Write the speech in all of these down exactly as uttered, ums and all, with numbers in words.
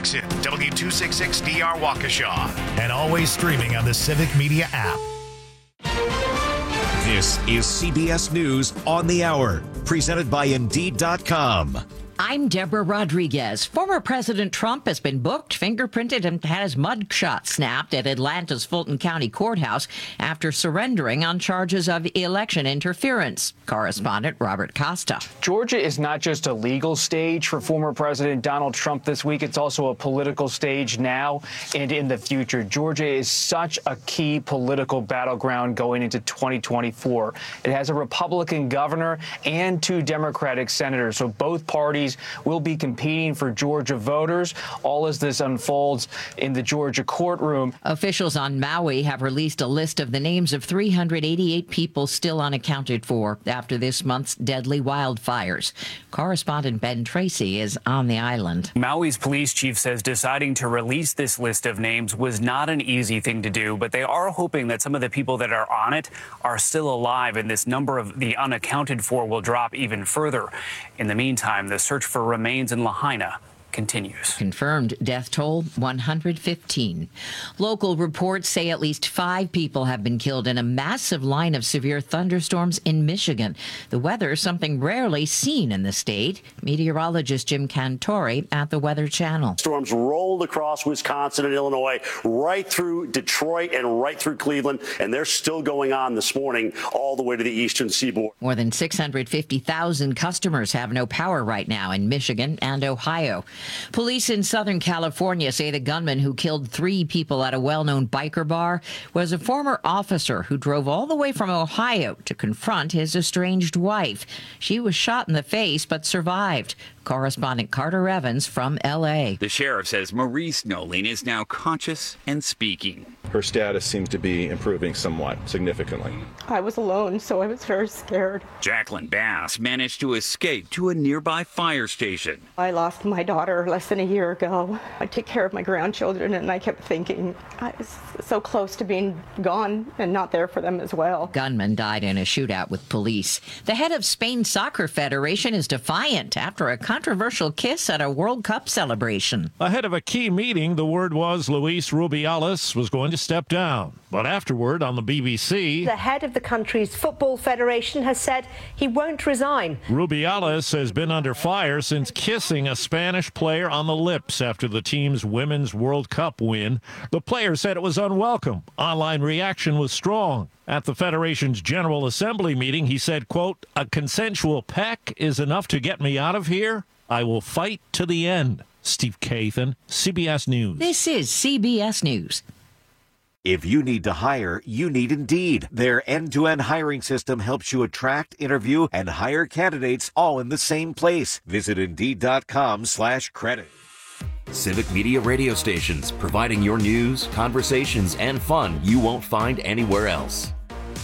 Jackson, W two sixty-six D R Waukesha, and always streaming on the Civic Media app. This is C B S News on the Hour, presented by Indeed dot com. I'm Deborah Rodriguez. Former President Trump has been booked, fingerprinted, and had his mugshot snapped at Atlanta's Fulton County Courthouse after surrendering on charges of election interference. Correspondent Robert Costa. Georgia is not just a legal stage for former President Donald Trump this week. It's also a political stage now and in the future. Georgia is such a key political battleground going into twenty twenty-four. It has a Republican governor and two Democratic senators, so both parties will be competing for Georgia voters, all as this unfolds in the Georgia courtroom. Officials on Maui have released a list of the names of three hundred eighty-eight people still unaccounted for after this month's deadly wildfires. Correspondent Ben Tracy is on the island. Maui's police chief says deciding to release this list of names was not an easy thing to do, but they are hoping that some of the people that are on it are still alive, and this number of the unaccounted for will drop even further. In the meantime, the search for remains in Lahaina continues. Confirmed death toll one hundred fifteen. Local reports say at least five people have been killed in a massive line of severe thunderstorms in Michigan. The weather, something rarely seen in the state. Meteorologist Jim Cantori at the Weather Channel. Storms rolled across Wisconsin and Illinois, right through Detroit and right through Cleveland, and they're still going on this morning all the way to the eastern seaboard. More than six hundred fifty thousand customers have no power right now in Michigan and Ohio. Police in Southern California say the gunman who killed three people at a well-known biker bar was a former officer who drove all the way from Ohio to confront his estranged wife. She was shot in the face but survived. Correspondent Carter Evans from L A. The sheriff says Maurice Noling is now conscious and speaking. Her status seems to be improving somewhat, significantly. I was alone, so I was very scared. Jacqueline Bass managed to escape to a nearby fire station. I lost my daughter less than a year ago. I take care of my grandchildren, and I kept thinking I was so close to being gone and not there for them as well. Gunman died in a shootout with police. The head of Spain Soccer Federation is defiant after a controversial kiss at a World Cup celebration. Ahead of a key meeting, the word was Luis Rubiales was going to step down. But afterward, on the B B C, the head of the country's football federation has said he won't resign. Rubiales has been under fire since kissing a Spanish player on the lips after the team's Women's World Cup win. The player said it was unwelcome. Online reaction was strong. At the Federation's General Assembly meeting, he said, quote, "A consensual peck is enough to get me out of here. I will fight to the end." Steve Kathan, C B S News. This is C B S News. If you need to hire, you need Indeed. Their end-to-end hiring system helps you attract, interview, and hire candidates all in the same place. Visit Indeed.com slash credit. Civic Media radio stations, providing your news, conversations, and fun you won't find anywhere else.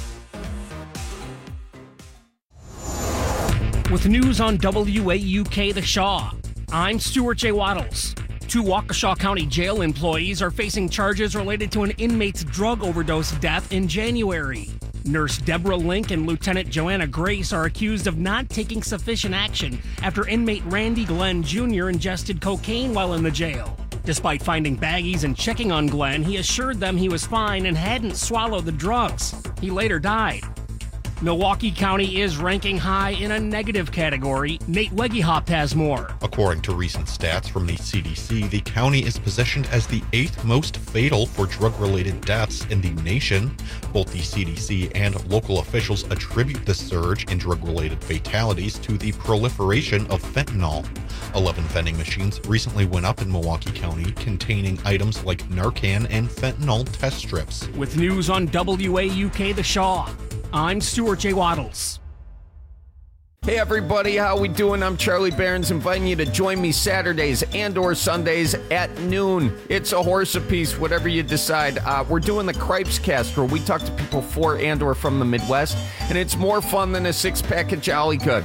With news on W A U K The Shaw, I'm Stuart J. Waddles. Two Waukesha County Jail employees are facing charges related to an inmate's drug overdose death in January. Nurse Deborah Link and Lieutenant Joanna Grace are accused of not taking sufficient action after inmate Randy Glenn Junior ingested cocaine while in the jail. Despite finding baggies and checking on Glenn, he assured them he was fine and hadn't swallowed the drugs. He later died. Milwaukee County is ranking high in a negative category. Nate Weggehop has more. According to recent stats from the C D C, the county is positioned as the eighth most fatal for drug-related deaths in the nation. Both the C D C and local officials attribute the surge in drug-related fatalities to the proliferation of fentanyl. eleven vending machines recently went up in Milwaukee County containing items like Narcan and fentanyl test strips. With news on W A U K The Shaw, I'm Stuart J. Waddles. Hey everybody, how we doing? I'm Charlie Behrens, inviting you to join me Saturdays and or Sundays at noon. It's a horse apiece, whatever you decide. Uh, we're doing the Cripes Cast, where we talk to people for and or from the Midwest, and it's more fun than a six-pack of Jolly Good.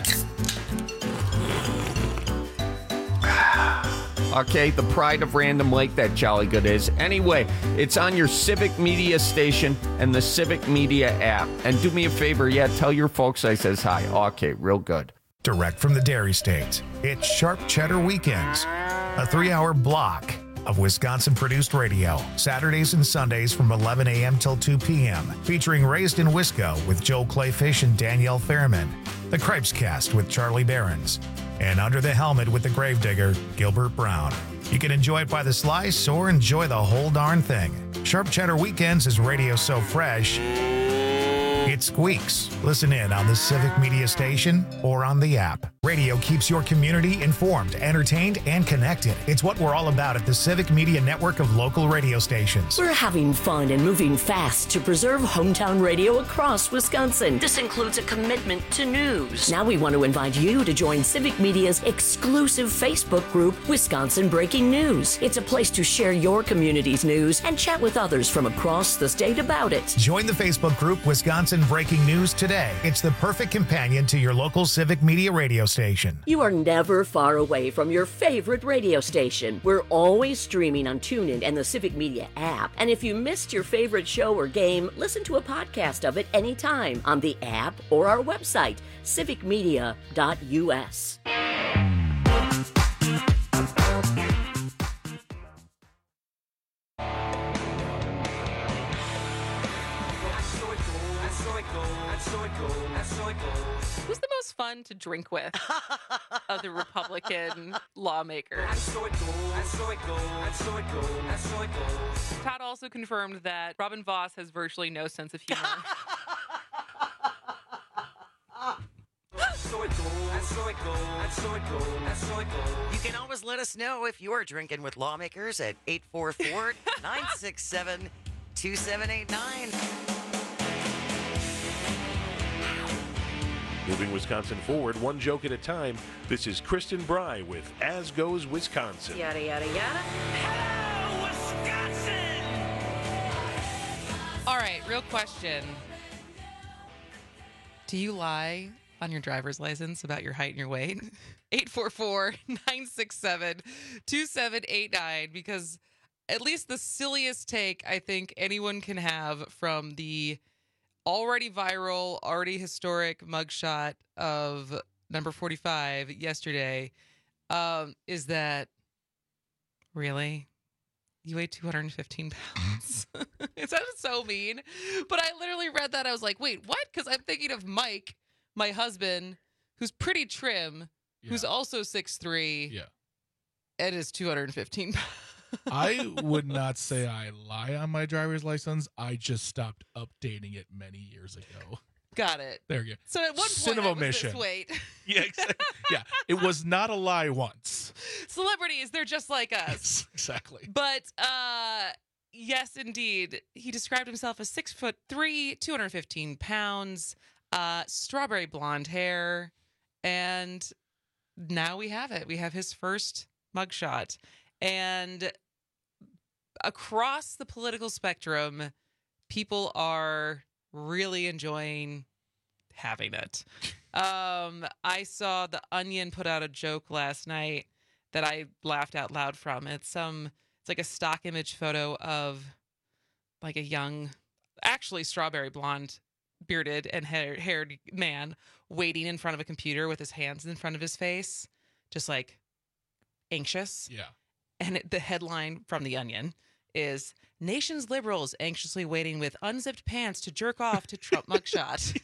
Okay, the pride of Random Lake, that Jolly Good is. Anyway, it's on your Civic Media station and the Civic Media app. And do me a favor, yeah, tell your folks I says hi. Okay, real good. Direct from the Dairy State, it's Sharp Cheddar Weekends, a three-hour block of Wisconsin-produced radio, Saturdays and Sundays from eleven a.m. till two p.m., featuring Raised in Wisco with Joel Clayfish and Danielle Fairman, The Cripescast with Charlie Behrens, and Under the Helmet with the Gravedigger, Gilbert Brown. You can enjoy it by the slice or enjoy the whole darn thing. Sharp Cheddar Weekends is radio so fresh, it squeaks. Listen in on the Civic Media Station or on the app. Radio keeps your community informed, entertained, and connected. It's what we're all about at the Civic Media network of local radio stations. We're having fun and moving fast to preserve hometown radio across Wisconsin. This includes a commitment to news. Now we want to invite you to join Civic Media's exclusive Facebook group, Wisconsin Breaking News. It's a place to share your community's news and chat with others from across the state about it. Join the Facebook group Wisconsin Breaking News today. It's the perfect companion to your local Civic Media radio station. You are never far away from your favorite radio station. We're always streaming on TuneIn and the Civic Media app. And if you missed your favorite show or game, listen to a podcast of it anytime on the app or our website, civic media dot u s. Who's the most fun to drink with of the Republican lawmakers? Todd also confirmed that Robin Voss has virtually no sense of humor. You can always let us know if you're drinking with lawmakers at eight four four, nine six seven, two seven eight nine. Moving Wisconsin forward, one joke at a time. This is Kristen Bry with As Goes Wisconsin. Yada, yada, yada. Hello, Wisconsin! All right, real question. Do you lie on your driver's license about your height and your weight? eight four four, nine six seven, two seven eight nine, because at least the silliest take I think anyone can have from the already viral, already historic mugshot of number forty-five yesterday um, is that, really? You weigh two hundred fifteen pounds. It sounded so mean, but I literally read that. I was like, wait, what? Because I'm thinking of Mike, my husband, who's pretty trim, yeah. who's also six three, yeah, and is two hundred fifteen pounds. I would not say I lie on my driver's license. I just stopped updating it many years ago. Got it. There you go. So at one Sin point, of I was omission. this weight. Yeah, exactly. Yeah, it was not a lie once. Celebrities, they're just like us. Exactly. But uh, yes, indeed, he described himself as six foot three, two hundred fifteen pounds, uh, strawberry blonde hair, and now we have it. We have his first mugshot, and across the political spectrum, people are really enjoying having it. Um, I saw The Onion put out a joke last night that I laughed out loud from. It's some, it's like a stock image photo of like a young, actually strawberry blonde, bearded and hair, haired man waiting in front of a computer with his hands in front of his face, just like anxious. Yeah. And it, the headline from The Onion is Nation's Liberals Anxiously Waiting with Unzipped Pants to Jerk Off to Trump Mugshot.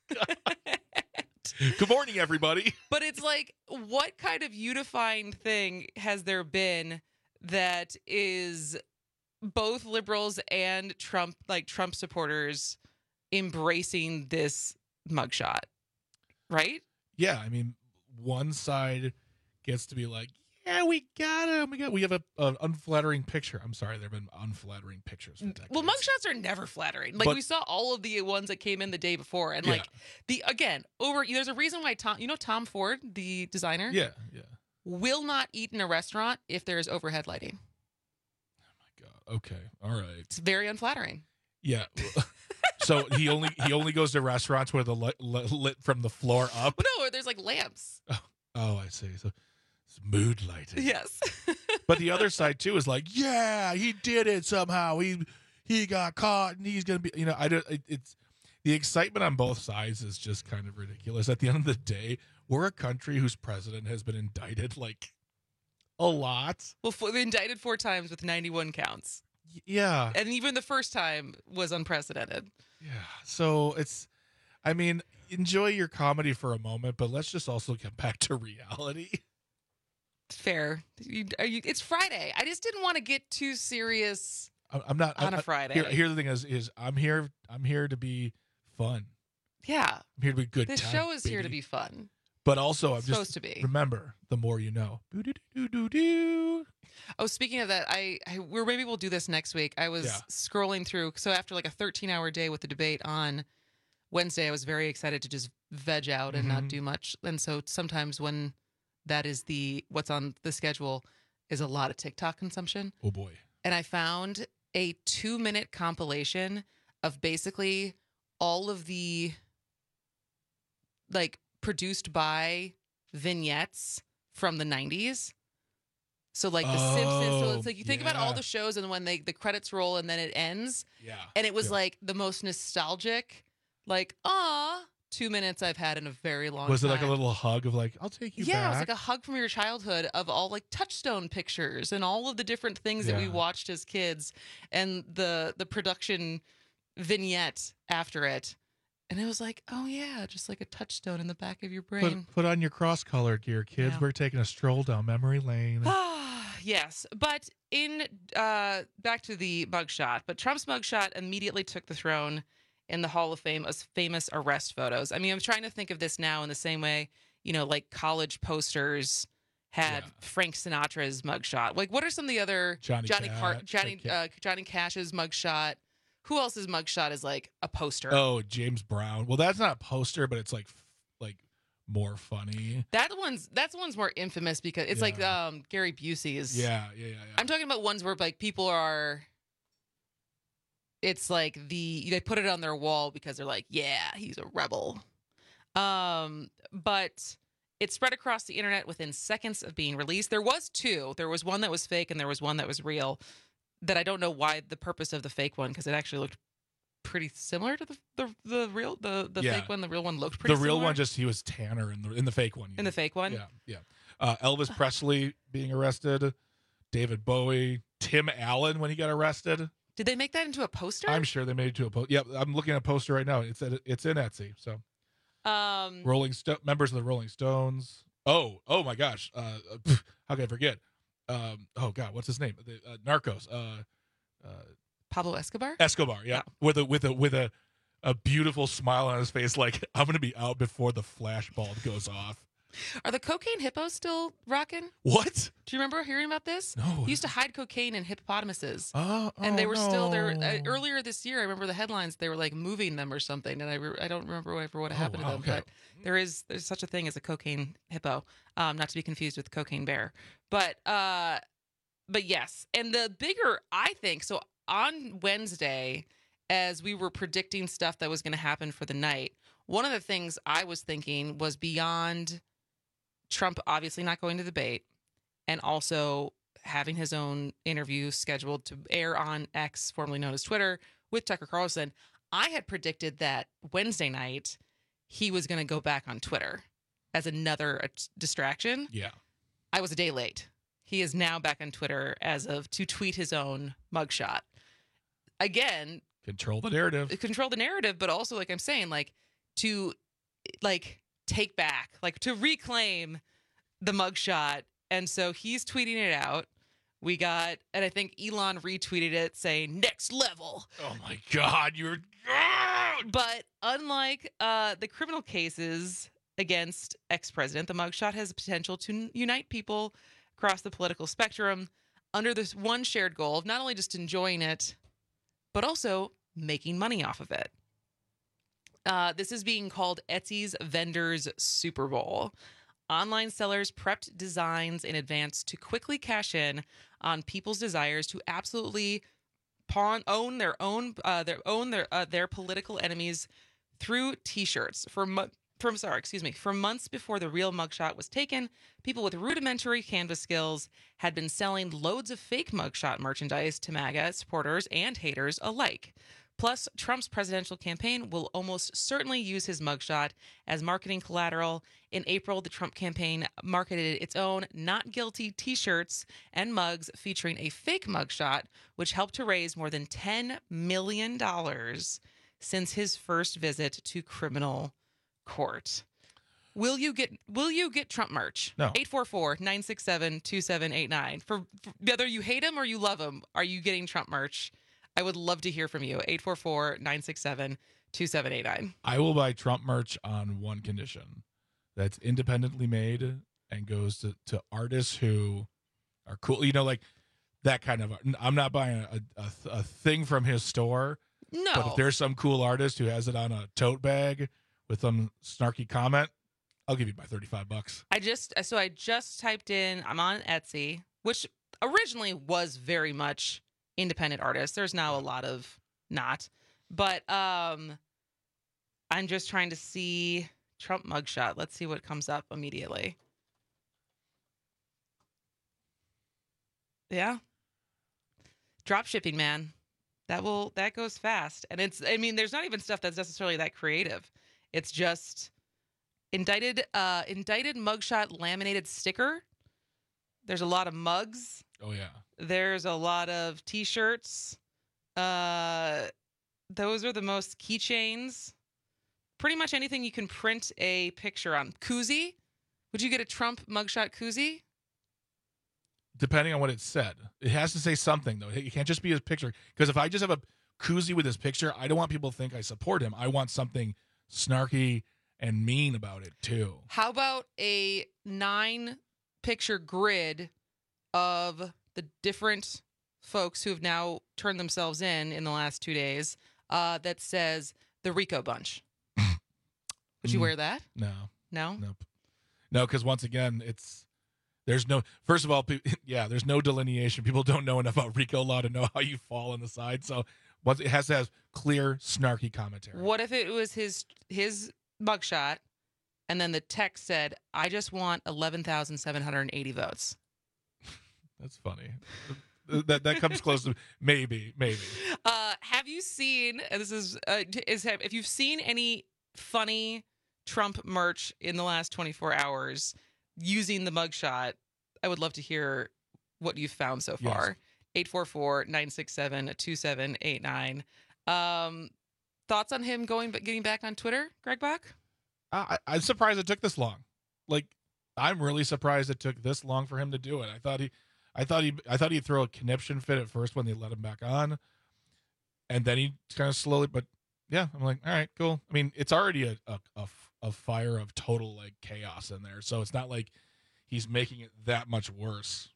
Good morning, everybody. But it's like, what kind of unifying thing has there been that is both liberals and Trump, like Trump supporters, embracing this mugshot, right? Yeah, I mean, one side gets to be like, yeah, we got him. We got. We have a an unflattering picture. I'm sorry, there have been unflattering pictures for decades. Well, mugshots are never flattering. Like But- we saw all of the ones that came in the day before, and Yeah. like the again over. There's a reason why Tom, you know, Tom Ford, the designer, Yeah, yeah. will not eat in a restaurant if there is overhead lighting. Okay, all right. It's very unflattering. Yeah. So he only he only goes to restaurants where the light lit from the floor up. But no, there's like lamps. Oh, I see. So it's mood lighting. Yes. But the other side too is like, yeah, he did it somehow. He he got caught, and he's gonna be. You know, I don't. It, it's the excitement on both sides is just kind of ridiculous. At the end of the day, we're a country whose president has been indicted like a lot. Well, for, they indicted four times with ninety-one counts. Y- yeah. And even the first time was unprecedented. Yeah. So it's, I mean, enjoy your comedy for a moment, but let's just also get back to reality. Fair. You, are you, it's Friday. I just didn't want to get too serious. I'm I'm not on I, a Friday. Here, here the thing is, is I'm here. I'm here to be fun. Yeah. I'm here to be good. This time, show is baby. here to be fun. But also, I'm It's just supposed to be. Remember, the more you know. Boo-doo-doo-doo-doo. Oh, speaking of that, I, I we're maybe we'll do this next week. I was Yeah. scrolling through. So after like a thirteen hour day with the debate on Wednesday, I was very excited to just veg out and Mhm. not do much. And so sometimes when that is the what's on the schedule is a lot of TikTok consumption. Oh boy. And I found a two minute compilation of basically all of the like produced by vignettes from the nineties. So like The Simpsons. So it's like you think about all yeah. the shows and when they the credits roll and then it ends. Yeah. And it was Yeah. like the most nostalgic, like, ah, two minutes I've had in a very long Was time. it like a little hug of like, I'll take you Yeah, back? it was like a hug from your childhood of all like Touchstone pictures and all of the different things that we Yeah. watched as kids and the the production vignette after it. And it was like, oh yeah, just like a touchstone in the back of your brain. Put, put on your cross-colored gear, kids. Yeah. We're taking a stroll down memory lane. Yes, but in uh, back to the mugshot. But Trump's mugshot immediately took the throne in the Hall of Fame as famous arrest photos. I mean, I'm trying to think of this now in the same way, you know, like college posters had Yeah. Frank Sinatra's mugshot. Like, what are some of the other Johnny Johnny Cash, Car- Johnny Ca- uh, Johnny Cash's mugshot? Who else's mugshot is like a poster? Oh, James Brown. Well, that's not a poster, but it's like like more funny. That one's that's one's more infamous because it's like um, Gary Busey's. Yeah, yeah, yeah, yeah. I'm talking about ones where like people are. It's like the they put it on their wall because they're like, yeah, he's a rebel. Um, but it spread across the internet within seconds of being released. There was two. There was one that was fake and there was one that was real. That I don't know why the purpose of the fake one because it actually looked pretty similar to the the, the real the the Yeah. fake one. The real one looked pretty. The real similar. one just he was tanner in the in the fake one. in the fake one. Yeah, yeah. Uh, Elvis Presley being arrested, David Bowie, Tim Allen when he got arrested. Did they make that into a poster? I'm sure they made it to a poster. Yeah, I'm looking at a poster right now. It's at, it's in Etsy. So Um, Rolling Stone members of the Rolling Stones. Oh, oh my gosh. Uh, pff, how can I forget? Um, oh God, what's his name? The, uh, Narcos. Uh, uh, Pablo Escobar. Escobar. Yeah, with a with a with a a beautiful smile on his face, like I'm gonna be out before the flash bulb goes off. Are the cocaine hippos still rocking? What? Do you remember hearing about this? No. He used to hide cocaine in hippopotamuses. Oh, and they oh, were still there no. uh, earlier this year. I remember the headlines. They were like moving them or something, and I re- I don't remember ever what Oh, happened wow, to them. okay. But there is there's such a thing as a cocaine hippo, um, not to be confused with cocaine bear. But uh, but yes, and the bigger I think so on Wednesday, as we were predicting stuff that was going to happen for the night, one of the things I was thinking was beyond Trump obviously not going to the debate and also having his own interview scheduled to air on X, formerly known as Twitter, with Tucker Carlson. I had predicted that Wednesday night he was going to go back on Twitter as another uh, distraction. Yeah. I was a day late. He is now back on Twitter as of to tweet his own mugshot. Again, Control the narrative. control the narrative, but also like I'm saying, like to like take back, like to reclaim the mugshot. And so he's tweeting it out. We got, and I think Elon retweeted it saying next level. Oh my God, you're. But unlike uh, the criminal cases against ex-president, the mugshot has the potential to unite people across the political spectrum under this one shared goal of not only just enjoying it, but also making money off of it. Uh, this is being called Etsy's Vendors Super Bowl. Online sellers prepped designs in advance to quickly cash in on people's desires to absolutely pawn own their own uh, their own their uh, their political enemies through T-shirts for mo- from sorry excuse me for months before the real mugshot was taken. People with rudimentary canvas skills had been selling loads of fake mugshot merchandise to MAGA supporters and haters alike. Plus, Trump's presidential campaign will almost certainly use his mugshot as marketing collateral. In April, the Trump campaign marketed its own Not Guilty t-shirts and mugs featuring a fake mugshot, which helped to raise more than ten million dollars since his first visit to criminal court. Will you get Will you get Trump merch? No. eight four four, nine six seven, two seven eight nine. For, for whether you hate him or you love him, are you getting Trump merch? I would love to hear from you. eight four four, nine six seven, two seven eight nine. I will buy Trump merch on one condition. That's independently made and goes to, to artists who are cool. You know, like that kind of, I'm not buying a, a, a thing from his store. No. But if there's some cool artist who has it on a tote bag with some snarky comment, I'll give you my thirty-five bucks. I just, so I just typed in, I'm on Etsy, which originally was very much independent artists. There's now a lot of not, but um, I'm just trying to see Trump mugshot. Let's see what comes up immediately. Yeah. Drop shipping, man. That will, that goes fast. And it's, I mean, there's not even stuff that's necessarily that creative. It's just indicted, uh, indicted mugshot laminated sticker. There's a lot of mugs. Oh, yeah. There's a lot of t-shirts. Uh, those are the most keychains. Pretty much anything you can print a picture on. Koozie? Would you get a Trump mugshot koozie? Depending on what it said. It has to say something, though. It can't just be his picture. Because if I just have a koozie with his picture, I don't want people to think I support him. I want something snarky and mean about it, too. How about a nine-picture grid of the different folks who have now turned themselves in in the last two days uh, that says the Rico Bunch? Would you Mm. wear that? No. No? Nope. No, because once again, it's there's no. First of all, pe- yeah, there's no delineation. People don't know enough about RICO law to know how you fall on the side. So once it has to have clear, snarky commentary. What if it was his his mugshot, and then the text said, "I just want eleven thousand seven hundred eighty votes." That's funny. that that comes close to maybe, maybe. Uh, have you seen? And this is uh, is have, if you've seen any funny Trump merch in the last twenty-four hours using the mugshot, I would love to hear what you've found so far. eight four four, nine six seven, two seven eight nine. Um, thoughts on him going getting back on Twitter, Greg Bach? I, I'm surprised it took this long. Like, I'm really surprised it took this long for him to do it. I thought he, I thought he, I thought he'd throw a conniption fit at first when they let him back on, and then he kind of slowly. But yeah, I'm like, all right, cool. I mean, it's already a a, a, a fire of total like chaos in there, so it's not like he's making it that much worse.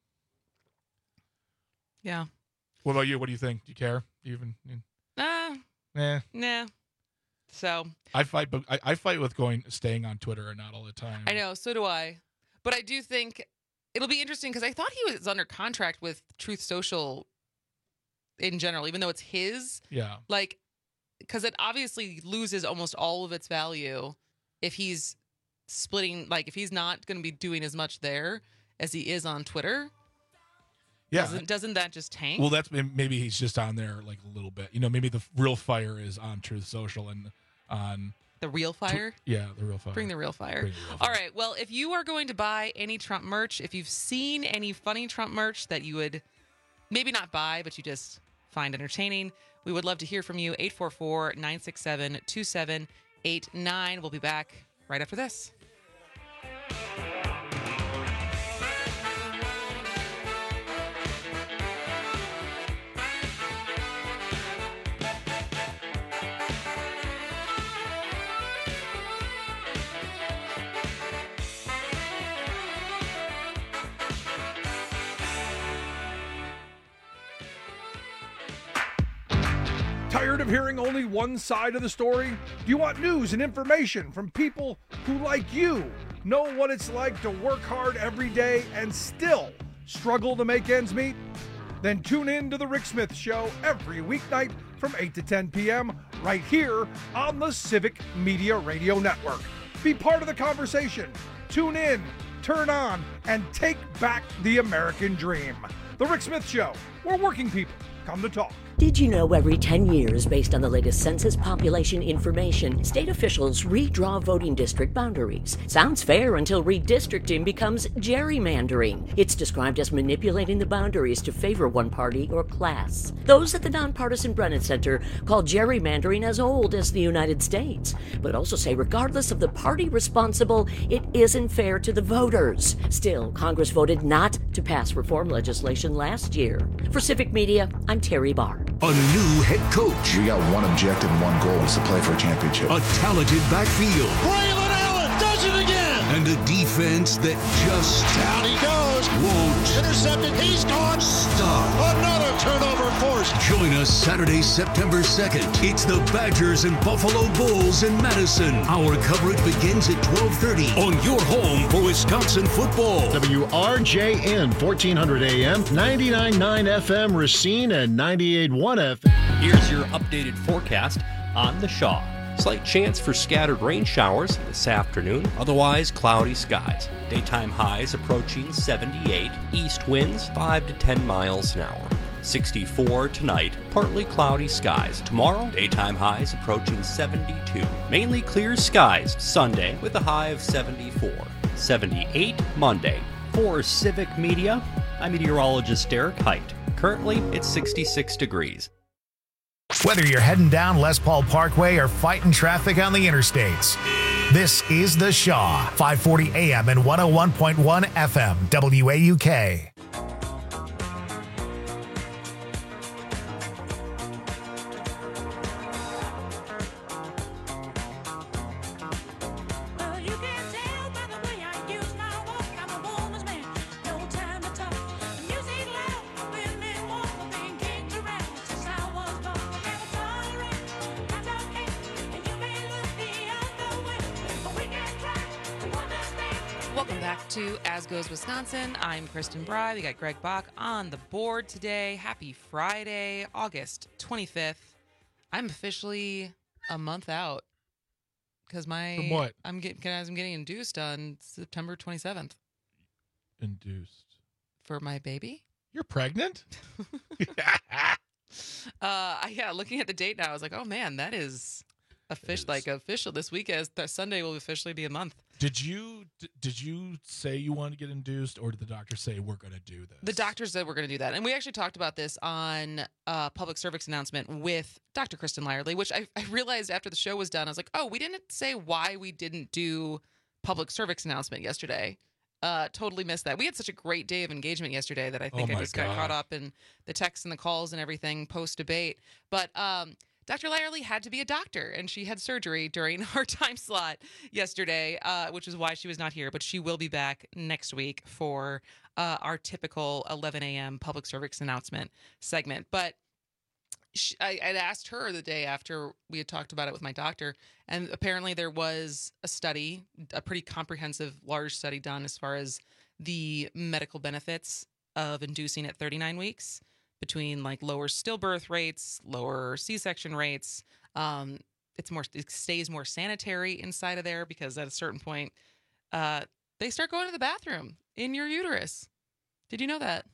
Yeah. What about you? What do you think? Do you care? Do you even? You, Uh, nah. nah. So I fight, but I, I fight with going staying on Twitter or not all the time. I know, so do I. But I do think it'll be interesting because I thought he was under contract with Truth Social in general, even though it's his. Yeah. Like, because it obviously loses almost all of its value if he's splitting, like, if he's not going to be doing as much there as he is on Twitter. Yeah. Doesn't, doesn't that just tank? Well, that's maybe he's just on there like a little bit. You know, maybe the real fire is on Truth Social and on the real fire. Tw- yeah, the real fire. Bring the real fire. Bring the real fire. All right. Well, if you are going to buy any Trump merch, if you've seen any funny Trump merch that you would maybe not buy, but you just find entertaining, we would love to hear from you. eight four four, nine six seven, two seven eight nine. We'll be back right after this. Tired of hearing only one side of the story? Do you want news and information from people who, like you, know what it's like to work hard every day and still struggle to make ends meet? Then tune in to The Rick Smith Show every weeknight from eight to ten p.m. right here on the Civic Media Radio Network. Be part of the conversation. Tune in, turn on, and take back the American dream. The Rick Smith Show, where working people come to talk. Did you know every ten years, based on the latest census population information, state officials redraw voting district boundaries? Sounds fair until redistricting becomes gerrymandering. It's described as manipulating the boundaries to favor one party or class. Those at the nonpartisan Brennan Center call gerrymandering as old as the United States, but also say regardless of the party responsible, it isn't fair to the voters. Still, Congress voted not to pass reform legislation last year. For Civic Media, I'm Terry Barr. A new head coach. We got one objective and one goal, is to play for a championship. A talented backfield. Braylon Allen does it again. And a defense that just down he goes. Won't. Intercepted. He's gone. Stop. Another turnover forced. Join us Saturday, September second. It's the Badgers and Buffalo Bulls in Madison. Our coverage begins at twelve thirty on your home for Wisconsin football. W R J N, fourteen hundred A M, ninety-nine point nine F M Racine, and ninety-eight point one F M. Here's your updated forecast on the Shaw. Slight chance for scattered rain showers this afternoon, otherwise cloudy skies. Daytime highs approaching seventy-eight, east winds five to ten miles an hour. sixty-four tonight, partly cloudy skies. Tomorrow, daytime highs approaching seventy-two. Mainly clear skies Sunday with a high of seventy-four. seventy-eight Monday. For Civic Media, I'm meteorologist Derek Height. Currently, it's sixty-six degrees. Whether you're heading down Les Paul Parkway or fighting traffic on the interstates, this is The Shaw, five forty A M and one oh one point one F M, W A U K. Welcome back to As Goes Wisconsin. I'm Kristen Bry. We got Greg Bach on the board today. Happy Friday, August twenty-fifth. I'm officially a month out because my From what? I'm getting I'm getting induced on September twenty-seventh. Induced for my baby. You're pregnant? uh, yeah. Looking at the date now, I was like, oh man, that is official. Like official this week. As th- Sunday will officially be a month. Did you d- did you say you wanted to get induced, or did the doctor say we're going to do this? The doctor said we're going to do that, and we actually talked about this on a public service announcement with Doctor Kristen Lyerly, which I, I realized after the show was done. I was like, oh, we didn't say why we didn't do public service announcement yesterday. Uh, totally missed that. We had such a great day of engagement yesterday that I think Oh I my just God. got caught up in the texts and the calls and everything post debate. But um, Doctor Lyerly had to be a doctor, and she had surgery during our time slot yesterday, uh, which is why she was not here. But she will be back next week for uh, our typical eleven A M public service announcement segment. But she, I had asked her the day after we had talked about it with my doctor, and apparently there was a study, a pretty comprehensive, large study done as far as the medical benefits of inducing at thirty-nine weeks. Between like lower stillbirth rates, lower C-section rates, um, it's more it stays more sanitary inside of there because at a certain point, uh, they start going to the bathroom in your uterus. Did you know that?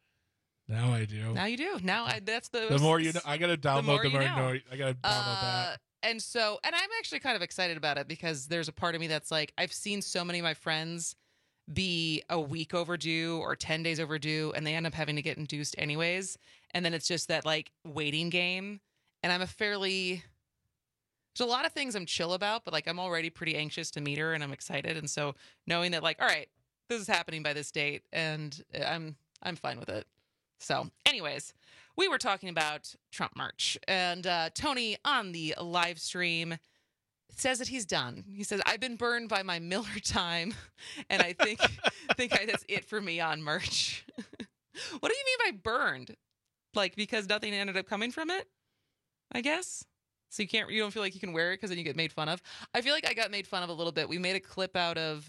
Now I do. Now you do. Now I, that's the The more you know, I gotta download more the more you you know. know. I gotta download Uh, that. And so, and I'm actually kind of excited about it because there's a part of me that's like, I've seen so many of my friends be a week overdue or ten days overdue, and they end up having to get induced anyways. And then it's just that like waiting game. And I'm a fairly, there's a lot of things I'm chill about, but like I'm already pretty anxious to meet her and I'm excited. And so knowing that like, all right, this is happening by this date and I'm, I'm fine with it. So anyways, we were talking about Trump merch, and uh, Tony on the live stream says that he's done. He says, I've been burned by my Miller time, and I think think I, that's it for me on merch. What do you mean by burned? Like, because nothing ended up coming from it, I guess? So you can't, you don't feel like you can wear it because then you get made fun of? I feel like I got made fun of a little bit. We made a clip out of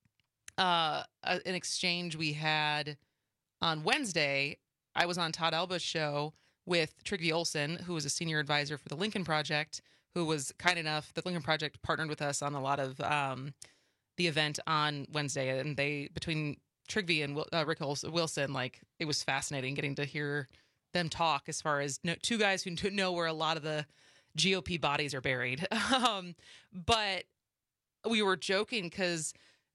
uh, a, an exchange we had on Wednesday. I was on Todd Elba's show with Trygve Olsen, who was a senior advisor for the Lincoln Project, who was kind enough, the Lincoln Project partnered with us on a lot of um, the event on Wednesday. And they, between Trygve and uh, Rick Wilson, like, it was fascinating getting to hear them talk as far as no, two guys who know where a lot of the G O P bodies are buried. Um, but we were joking because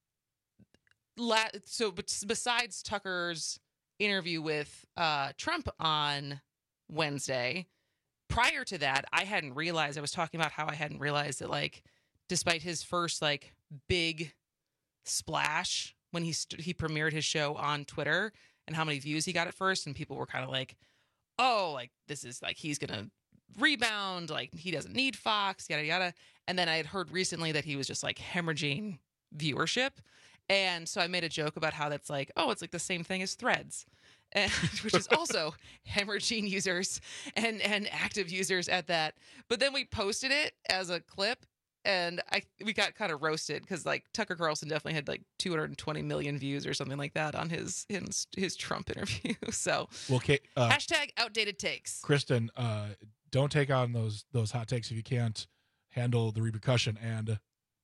la- so besides Tucker's interview with uh, Trump on Wednesday, prior to that, I hadn't realized, I was talking about how I hadn't realized that, like, despite his first, like, big splash when he st- he premiered his show on Twitter and how many views he got at first, and people were kind of like, oh, like, this is, like, he's going to rebound, like, he doesn't need Fox, yada, yada. And then I had heard recently that he was just, like, hemorrhaging viewership. And so I made a joke about how that's like, oh, it's like the same thing as Threads, and, which is also hemorrhaging users and, and active users at that. But then we posted it as a clip, and I we got kind of roasted because, like, Tucker Carlson definitely had like two hundred twenty million views or something like that on his his, his Trump interview. So well, Kate, uh, hashtag outdated takes. Kristen, uh, don't take on those those hot takes if you can't handle the repercussion. And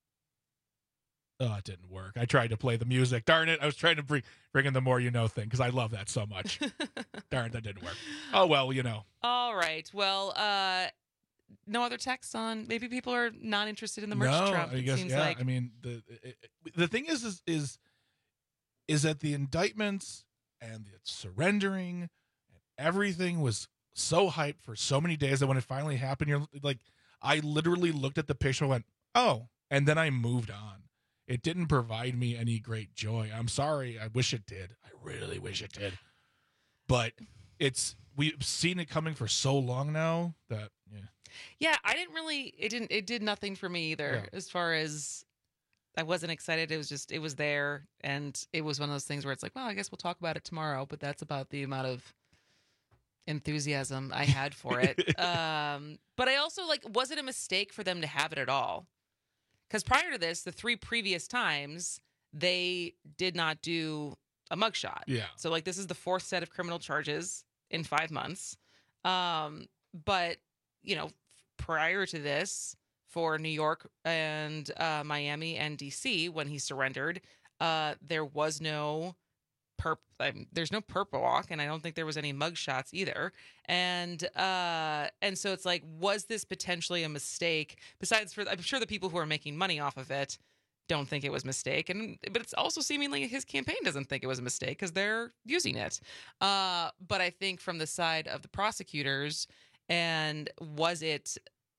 oh, it didn't work. I tried to play the music. Darn it. I was trying to bring, bring in the More You Know thing because I love that so much. Darn, that didn't work. Oh, well, you know. All right. Well, uh, no other texts on. Maybe people are not interested in the merch no, Trump. I It guess, seems yeah. like. I mean, the it, it, the thing is, is, is, is that the indictments and the surrendering and everything was so hyped for so many days that when it finally happened, you're like, I literally looked at the picture and went, oh, and then I moved on. It didn't provide me any great joy. I'm sorry. I wish it did. I really wish it did. But it's we've seen it coming for so long now that yeah. Yeah, I didn't really. It didn't. It did nothing for me either. Yeah. As far as I wasn't excited. It was just. It was there, and it was one of those things where it's like, well, I guess we'll talk about it tomorrow. But that's about the amount of enthusiasm I had for it. um, but I also, like, was it a mistake for them to have it at all? Because prior to this, the three previous times, they did not do a mugshot. Yeah. So, like, this is the fourth set of criminal charges in five months. Um, but, you know, prior to this, for New York and uh, Miami and D C, when he surrendered, uh, there was no perp. I mean, there's no perp walk, and I don't think there was any mugshots either. And uh, and so it's like, was this potentially a mistake? Besides, for I'm sure the people who are making money off of it don't think it was a mistake, and but it's also seemingly his campaign doesn't think it was a mistake because they're using it. Uh, but I think from the side of the prosecutors, and was it,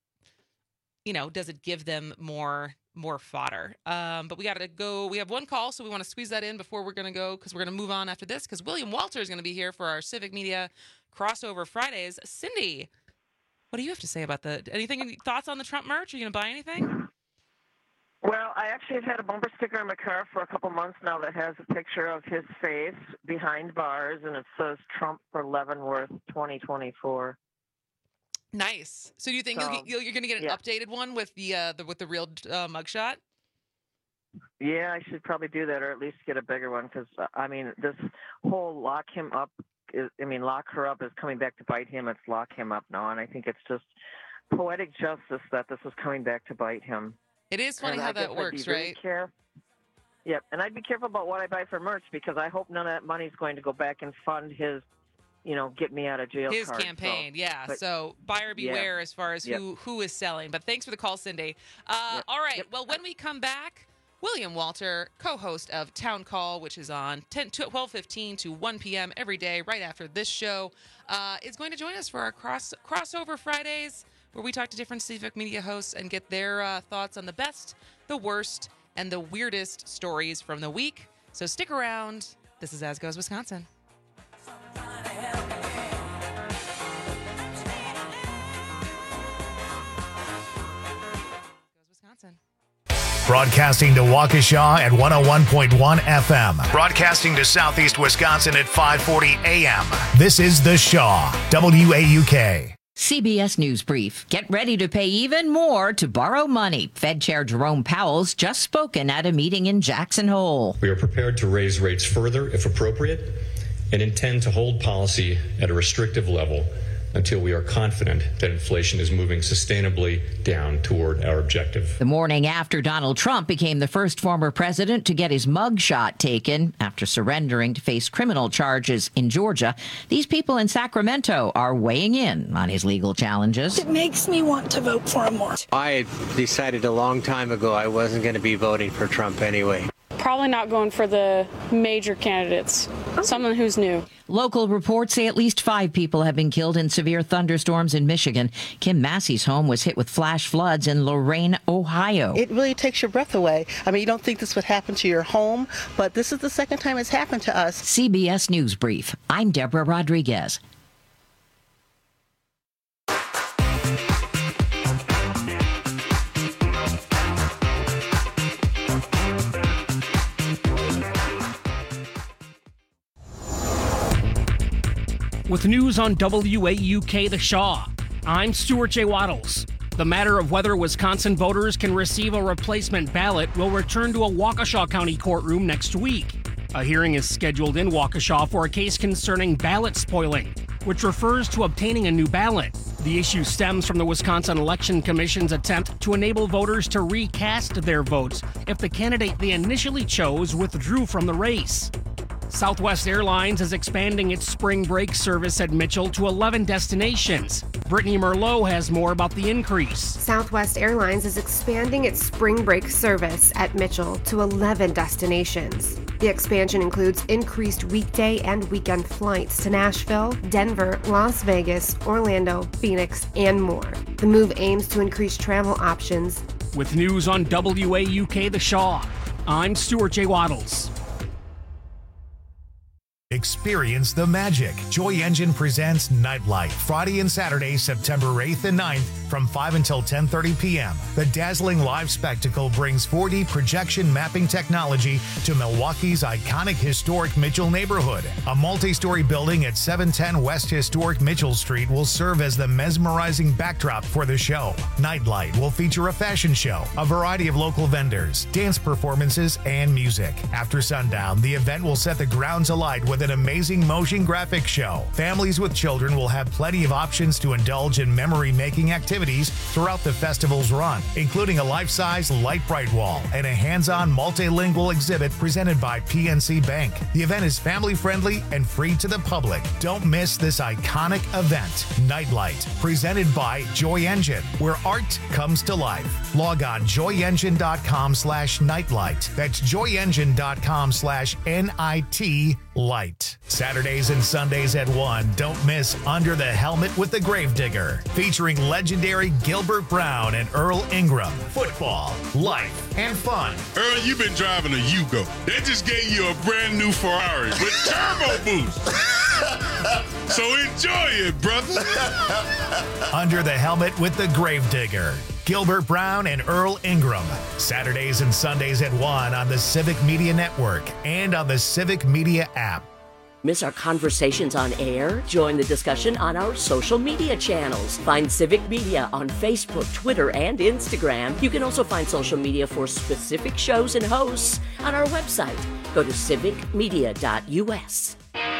you know, does it give them more more fodder? Um, but we got to go. We have one call, so we want to squeeze that in before we're going to go, because we're going to move on after this, because William Walter is going to be here for our Civic Media Crossover Fridays. Cindy, what do you have to say about the anything? Thoughts on the Trump merch? Are you going to buy anything? Well, I actually have had a bumper sticker in my car for a couple months now that has a picture of his face behind bars, and it says Trump for Leavenworth twenty twenty-four. Nice. So do you think So, you'll, you're going to get an yeah. updated one with the, uh, the with the real uh, mugshot? Yeah, I should probably do that, or at least get a bigger one, because, I mean, this whole lock him up, is, I mean, lock her up is coming back to bite him. It's lock him up now, and I think it's just poetic justice that this is coming back to bite him. It is funny And how I guess that I'd works, be very right? Careful. Yep, and I'd be careful about what I buy for merch, because I hope none of that money is going to go back and fund his, you know, get me out of jail His card. campaign, so, yeah. but- So buyer Yeah. beware as far as Yep. who who is selling. But thanks for the call, Cindy. Uh, Yep. All right. Well, when we come back, William Walter, co-host of Town Call, which is on ten, twelve fifteen to one p.m. every day right after this show, uh, is going to join us for our cross crossover Fridays, where we talk to different Civic Media hosts and get their uh, thoughts on the best, the worst, and the weirdest stories from the week. So stick around. This is As Goes Wisconsin. Wisconsin. Broadcasting to Waukesha at one oh one point one F M. Broadcasting to Southeast Wisconsin at five forty A M. This is The Shaw, W A U K. C B S News Brief. Get ready to pay even more to borrow money. Fed Chair Jerome Powell's just spoken at a meeting in Jackson Hole. We are prepared to raise rates further if appropriate and intend to hold policy at a restrictive level until we are confident that inflation is moving sustainably down toward our objective. The morning after Donald Trump became the first former president to get his mugshot taken after surrendering to face criminal charges in Georgia, these people in Sacramento are weighing in on his legal challenges. It makes me want to vote for him more. I decided a long time ago I wasn't going to be voting for Trump anyway. Probably not going for the major candidates, someone who's new. Local reports say at least five people have been killed in severe thunderstorms in Michigan. Kim Massey's home was hit with flash floods in Lorain, Ohio. It really takes your breath away. I mean, you don't think this would happen to your home, but this is the second time it's happened to us. C B S News Brief. I'm Deborah Rodriguez. With news on W A U K The Shaw, I'm Stuart J. Waddles. The matter of whether Wisconsin voters can receive a replacement ballot will return to a Waukesha County courtroom next week. A hearing is scheduled in Waukesha for a case concerning ballot spoiling, which refers to obtaining a new ballot. The issue stems from the Wisconsin Election Commission's attempt to enable voters to recast their votes if the candidate they initially chose withdrew from the race. Southwest Airlines is expanding its spring break service at Mitchell to eleven destinations. Brittany Merlot has more about the increase. Southwest Airlines is expanding its spring break service at Mitchell to eleven destinations. The expansion includes increased weekday and weekend flights to Nashville, Denver, Las Vegas, Orlando, Phoenix, and more. The move aims to increase travel options. With news on W A U K The Shaw, I'm Stuart J. Waddles. Experience the magic. Joy Engine presents Nightlight, Friday and Saturday, September eighth and ninth from five until ten thirty p.m. The dazzling live spectacle brings four D projection mapping technology to Milwaukee's iconic historic Mitchell neighborhood. A multi-story building at seven ten West Historic Mitchell Street will serve as the mesmerizing backdrop for the show. Nightlight will feature a fashion show, a variety of local vendors, dance performances, and music. After sundown, the event will set the grounds alight with an amazing motion graphic show. Families with children will have plenty of options to indulge in memory-making activities throughout the festival's run, including a life-size light bright wall and a hands-on multilingual exhibit presented by P N C Bank. The event is family-friendly and free to the public. Don't miss this iconic event, Nightlight, presented by Joy Engine, where art comes to life. Log on joy engine dot com slash nightlight. That's joy engine dot com slash N I T light. Saturdays and Sundays at one. Don't miss Under the Helmet with the Gravedigger, featuring legendary Gilbert Brown and Earl Ingram. Football, life, and fun. Earl, you've been driving a Yugo. They just gave you a brand new Ferrari with turbo boost. So enjoy it, brother. Under the Helmet with the Gravedigger. Gilbert Brown and Earl Ingram. Saturdays and Sundays at one on the Civic Media Network and on the Civic Media app. Miss our conversations on air? Join the discussion on our social media channels. Find Civic Media on Facebook, Twitter, and Instagram. You can also find social media for specific shows and hosts on our website. Go to civic media dot U S.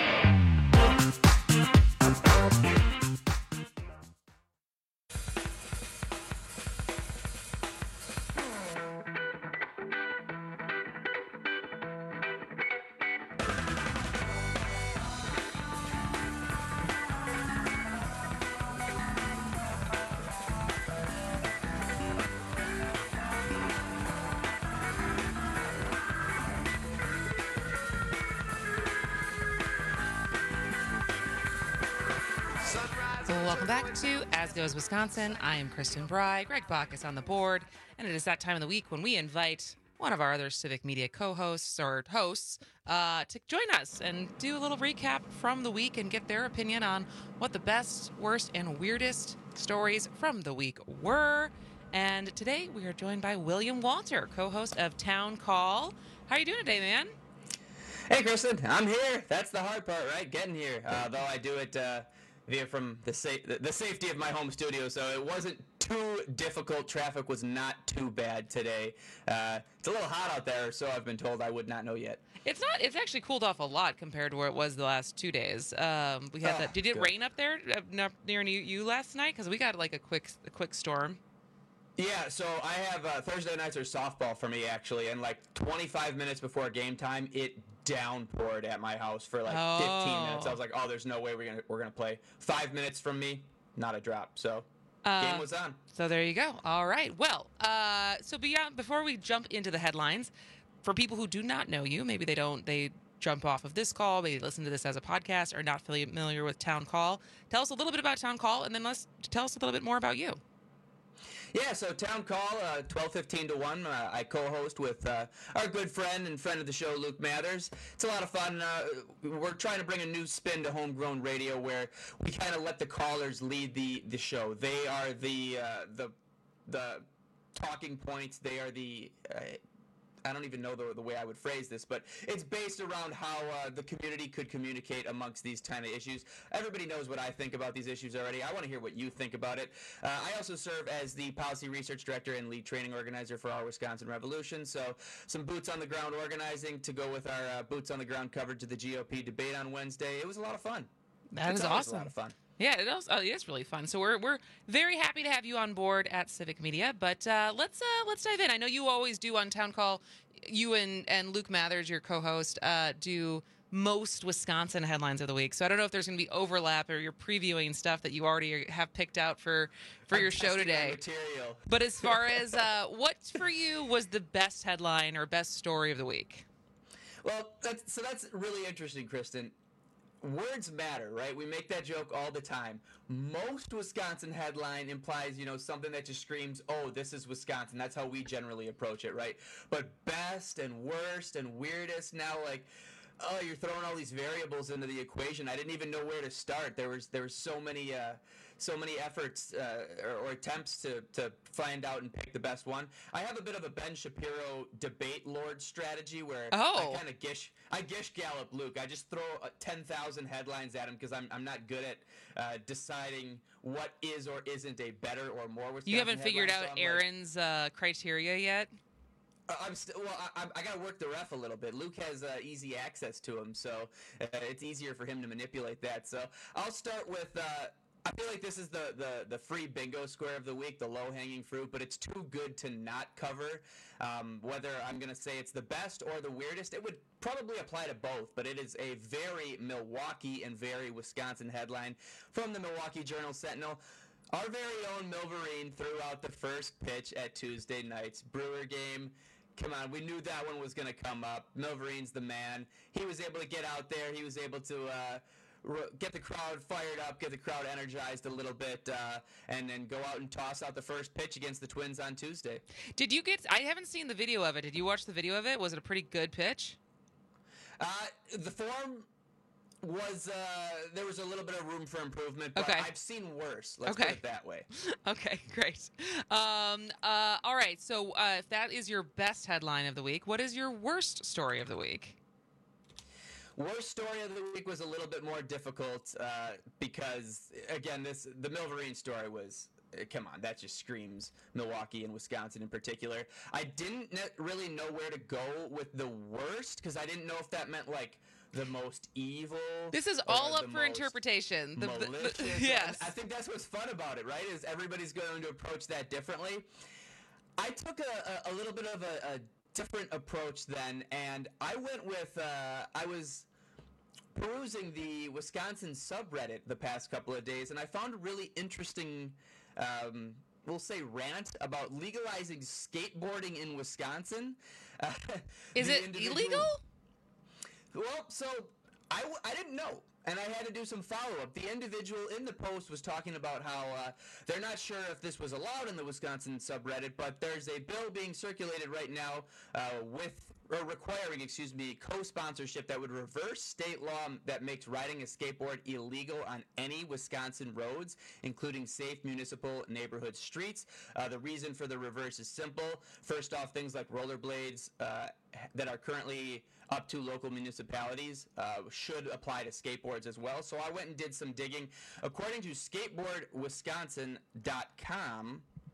Welcome back to As Goes Wisconsin. I am Kristen Bry. Greg Bach is on the board, and it is that time of the week when we invite one of our other Civic Media co-hosts or hosts uh, to join us and do a little recap from the week and get their opinion on what the best, worst, and weirdest stories from the week were. And today we are joined by William Walter, co-host of Town Call. How are you doing today, man? Hey, Kristen. I'm here. That's the hard part, right? Getting here. Uh, though I do it uh, via from the, sa- the safety of my home studio, so it wasn't too too difficult. Traffic was not too bad today. Uh, it's a little hot out there, so I've been told. I would not know yet. It's not. It's actually cooled off a lot compared to where it was the last two days. Um, we had Oh, that. Did it good. rain up there uh, near you, you last night? Because we got like a quick, a quick storm. Yeah, so I have uh, Thursday nights are softball for me actually, and like twenty-five minutes before game time, it downpoured at my house for like Oh. fifteen minutes. I was like, oh, there's no way we're gonna we're gonna play. Five minutes from me, not a drop. So Uh, game was on. So there you go. All right. Well, uh, so beyond before we jump into the headlines, for people who do not know you, maybe they don't they jump off of this call, maybe listen to this as a podcast, or not familiar with Town Call. Tell us a little bit about Town Call, and then let's tell us a little bit more about you. Yeah, so Town Call, uh, twelve fifteen to one. Uh, I co-host with uh, our good friend and friend of the show, Luke Mathers. It's a lot of fun. Uh, we're trying to bring a new spin to homegrown radio where we kind of let the callers lead the, the show. They are the uh, the the talking points. They are the... Uh, I don't even know the, the way I would phrase this, but it's based around how uh, the community could communicate amongst these kind of issues. Everybody knows what I think about these issues already. I want to hear what you think about it. Uh, I also serve as the policy research director and lead training organizer for our Wisconsin Revolution, so some boots on the ground organizing to go with our uh, boots on the ground coverage of the G O P debate on Wednesday. It was a lot of fun. That It's is always awesome. a lot of fun. Yeah, it is, uh, it is really fun. So we're we're very happy to have you on board at Civic Media. But uh, let's uh, let's dive in. I know you always do on Town Call. You and, and Luke Mathers, your co-host, uh, do most Wisconsin headlines of the week. So I don't know if there's going to be overlap or you're previewing stuff that you already have picked out for, for I'm your show testing today. my material. But as far as uh, what for you was the best headline or best story of the week? Well, that's, so that's really interesting, Kristen. Words matter, right? We make that joke all the time. Most Wisconsin headline implies, you know, something that just screams, oh, this is Wisconsin. That's how we generally approach it, right? But best and worst and weirdest, now like, oh, you're throwing all these variables into the equation. I didn't even know where to start. There was there was so many uh, so many efforts uh, or, or attempts to, to find out and pick the best one. I have a bit of a Ben Shapiro debate lord strategy where Oh. I kind of gish I gish gallop Luke. I just throw uh, ten thousand headlines at him because I'm I'm not good at uh, deciding what is or isn't a better or more Wisconsin You haven't figured headline. out So I'm like, Aaron's uh, criteria yet? Uh, I'm still well. I, I got to work the ref a little bit. Luke has uh, easy access to him, so uh, it's easier for him to manipulate that. So I'll start with. Uh, I feel like this is the, the, the free bingo square of the week, the low hanging fruit, but it's too good to not cover. Um, whether I'm going to say it's the best or the weirdest, it would probably apply to both. But it is a very Milwaukee and very Wisconsin headline from the Milwaukee Journal Sentinel. Our very own Milverine threw out the first pitch at Tuesday night's Brewer game. Come on, we knew that one was going to come up. Milverine's the man. He was able to get out there. He was able to uh, r- get the crowd fired up, get the crowd energized a little bit, uh, and then go out and toss out the first pitch against the Twins on Tuesday. Did you get? I haven't seen the video of it. Did you watch the video of it? Was it a pretty good pitch? Uh, the form was uh, there was a little bit of room for improvement, but Okay. I've seen worse. Let's Okay. put it that way. Okay, great. Um, uh, all right. So uh, if that is your best headline of the week, what is your worst story of the week? Worst story of the week was a little bit more difficult uh, because, again, this the Milverine story was. uh, Come on, that just screams Milwaukee and Wisconsin in particular. I didn't ne- really know where to go with the worst because I didn't know if that meant like the most evil. This is or all the up for most interpretation. The- the- the- malicious. yes. I think that's what's fun about it, right? Is everybody's going to approach that differently. I took a, a, a little bit of a, a different approach then, and I went with uh, I was perusing the Wisconsin subreddit the past couple of days, and I found a really interesting, um, we'll say, rant about legalizing skateboarding in Wisconsin. Uh, Is the it individual- illegal? Well, so I, w- I didn't know, and I had to do some follow-up. The individual in the post was talking about how uh, they're not sure if this was allowed in the Wisconsin subreddit, but there's a bill being circulated right now uh, with or requiring, excuse me, co-sponsorship that would reverse state law that makes riding a skateboard illegal on any Wisconsin roads, including safe municipal neighborhood streets. Uh, the reason for the reverse is simple. First off, things like rollerblades uh, that are currently up to local municipalities uh, should apply to skateboards as well. So I went and did some digging. According to skateboard wisconsin dot com,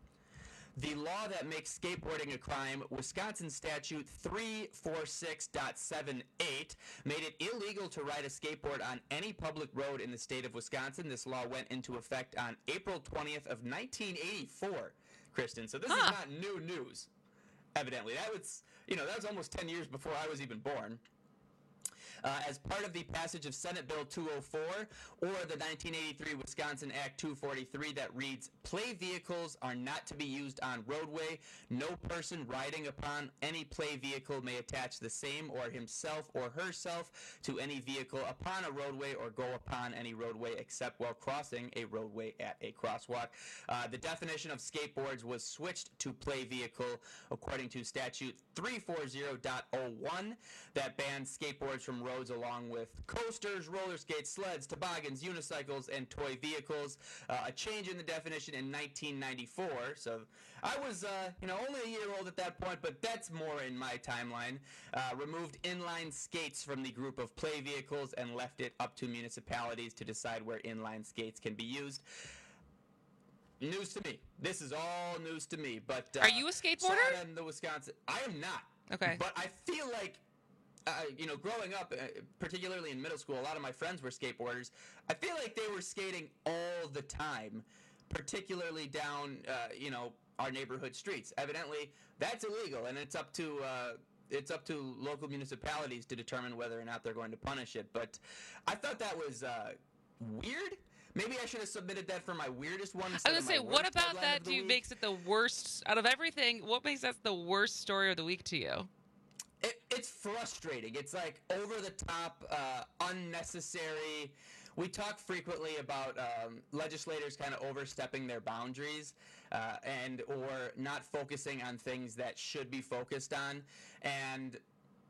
the law that makes skateboarding a crime, Wisconsin Statute three forty-six point seven eight, made it illegal to ride a skateboard on any public road in the state of Wisconsin. This law went into effect on April twentieth of nineteen eighty-four, Kristen. So this huh. is not new news, evidently. That was, you know, that was almost ten years before I was even born. Uh, as part of the passage of Senate Bill two oh four or the nineteen eighty-three Wisconsin Act two forty-three that reads, play vehicles are not to be used on roadway. No person riding upon any play vehicle may attach the same or himself or herself to any vehicle upon a roadway or go upon any roadway except while crossing a roadway at a crosswalk. Uh, the definition of skateboards was switched to play vehicle according to statute three forty point oh one that bans skateboards from roads along with coasters, roller skates, sleds, toboggans, unicycles, and toy vehicles. Uh, a change in the definition in nineteen ninety-four. So I was, uh, you know, only a year old at that point, but that's more in my timeline. Uh, removed inline skates from the group of play vehicles and left it up to municipalities to decide where inline skates can be used. News to me. This is all news to me. But uh, are you a skateboarder? In the Wisconsin, I am not. Okay. But I feel like. Uh, you know, growing up, uh, particularly in middle school, a lot of my friends were skateboarders. I feel like they were skating all the time, particularly down, uh, you know, our neighborhood streets. Evidently, that's illegal, and it's up to uh, it's up to local municipalities to determine whether or not they're going to punish it. But I thought that was uh, weird. Maybe I should have submitted that for my weirdest one. I was gonna say, what about that? Do you makes it the worst out of everything? What makes that the worst story of the week to you? It, it's frustrating. It's like over the top, uh, unnecessary. We talk frequently about um, legislators kind of overstepping their boundaries uh, and or not focusing on things that should be focused on. And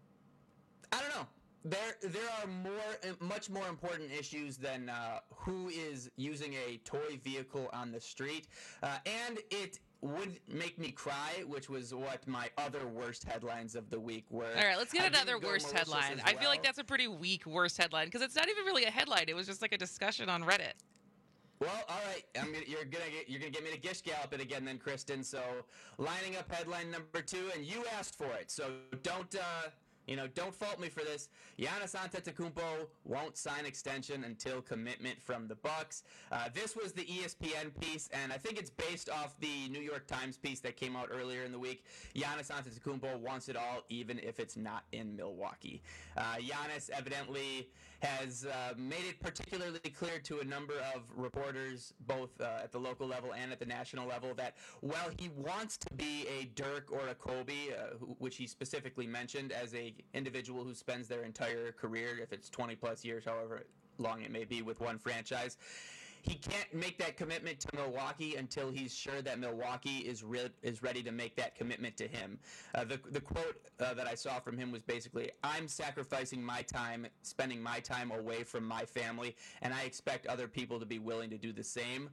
I don't know. There, there are more, much more important issues than uh, who is using a toy vehicle on the street, uh, and it would make me cry, which was what my other worst headlines of the week were. All right, let's get I another worst headline. Well. I feel like that's a pretty weak worst headline because it's not even really a headline. It was just like a discussion on Reddit. Well, all right, I'm gonna, you're gonna get, you're gonna get me to gish gallop it again, then, Kristen. So, lining up headline number two, and you asked for it, so don't. Uh, You know, don't fault me for this. Giannis Antetokounmpo won't sign extension until commitment from the Bucks. Uh, this was the E S P N piece, and I think it's based off the New York Times piece that came out earlier in the week. Giannis Antetokounmpo wants it all, even if it's not in Milwaukee. Uh, Giannis evidently has uh, made it particularly clear to a number of reporters, both uh, at the local level and at the national level, that while he wants to be a Dirk or a Kobe, uh, who, which he specifically mentioned as a individual who spends their entire career, if it's twenty plus years, however long it may be, with one franchise, he can't make that commitment to Milwaukee until he's sure that Milwaukee is re- is ready to make that commitment to him. Uh, the the quote uh, that I saw from him was basically, "I'm sacrificing my time, spending my time away from my family, and I expect other people to be willing to do the same."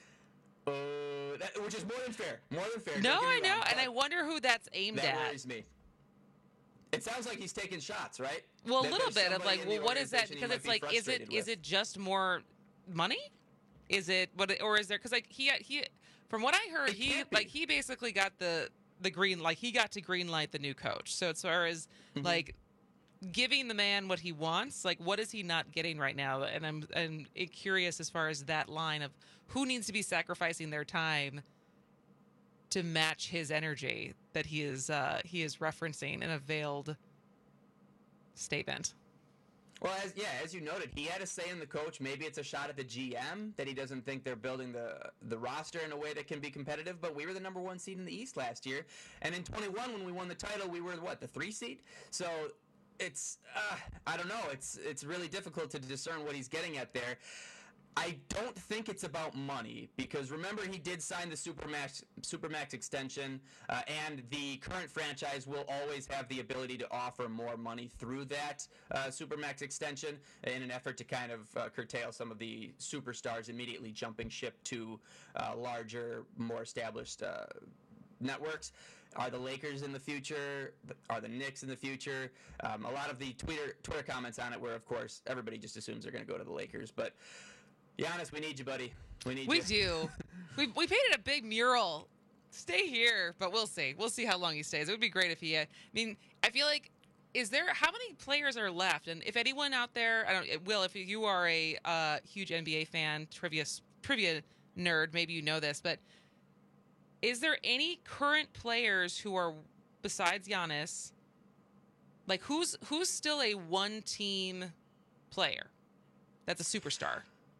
Uh, that, which is more than fair. More than fair. No, I know, wrong, and I wonder who that's aimed that at. That worries me. It sounds like he's taking shots, right? Well, a that little bit of like, well, what is that? Because it's like, is it with. is it just more money? Is it what, or is there? Because like he he, from what I heard, it he like he basically got the the green, like he got to green light the new coach. So as far as mm-hmm. like giving the man what he wants, like what is he not getting right now? And I'm I'm curious as far as that line of who needs to be sacrificing their time to match his energy that he is uh, he is referencing in a veiled statement. Well, as, yeah, as you noted, he had a say in the coach. Maybe it's a shot at the G M that he doesn't think they're building the the roster in a way that can be competitive. But we were the number one seed in the East last year, and in twenty-one when we won the title, we were what, the three seed. So it's uh, I don't know. It's it's really difficult to discern what he's getting at there. I don't think it's about money because remember he did sign the Supermax Supermax extension, uh, and the current franchise will always have the ability to offer more money through that uh, Supermax extension in an effort to kind of uh, curtail some of the superstars immediately jumping ship to uh, larger, more established uh, networks. Are the Lakers in the future? Are the Knicks in the future? Um, a lot of the Twitter Twitter comments on it were, of course, everybody just assumes they're going to go to the Lakers, but Giannis, we need you, buddy. We need we you. We do. we we painted a big mural stay here, but we'll see. We'll see how long he stays. It would be great if he. I mean, I feel like. Is there how many players are left? And if anyone out there, I don't. Will, if you are a uh, huge N B A fan, trivia trivia nerd, maybe you know this, but is there any current players who are besides Giannis? Like who's who's still a one team player that's a superstar?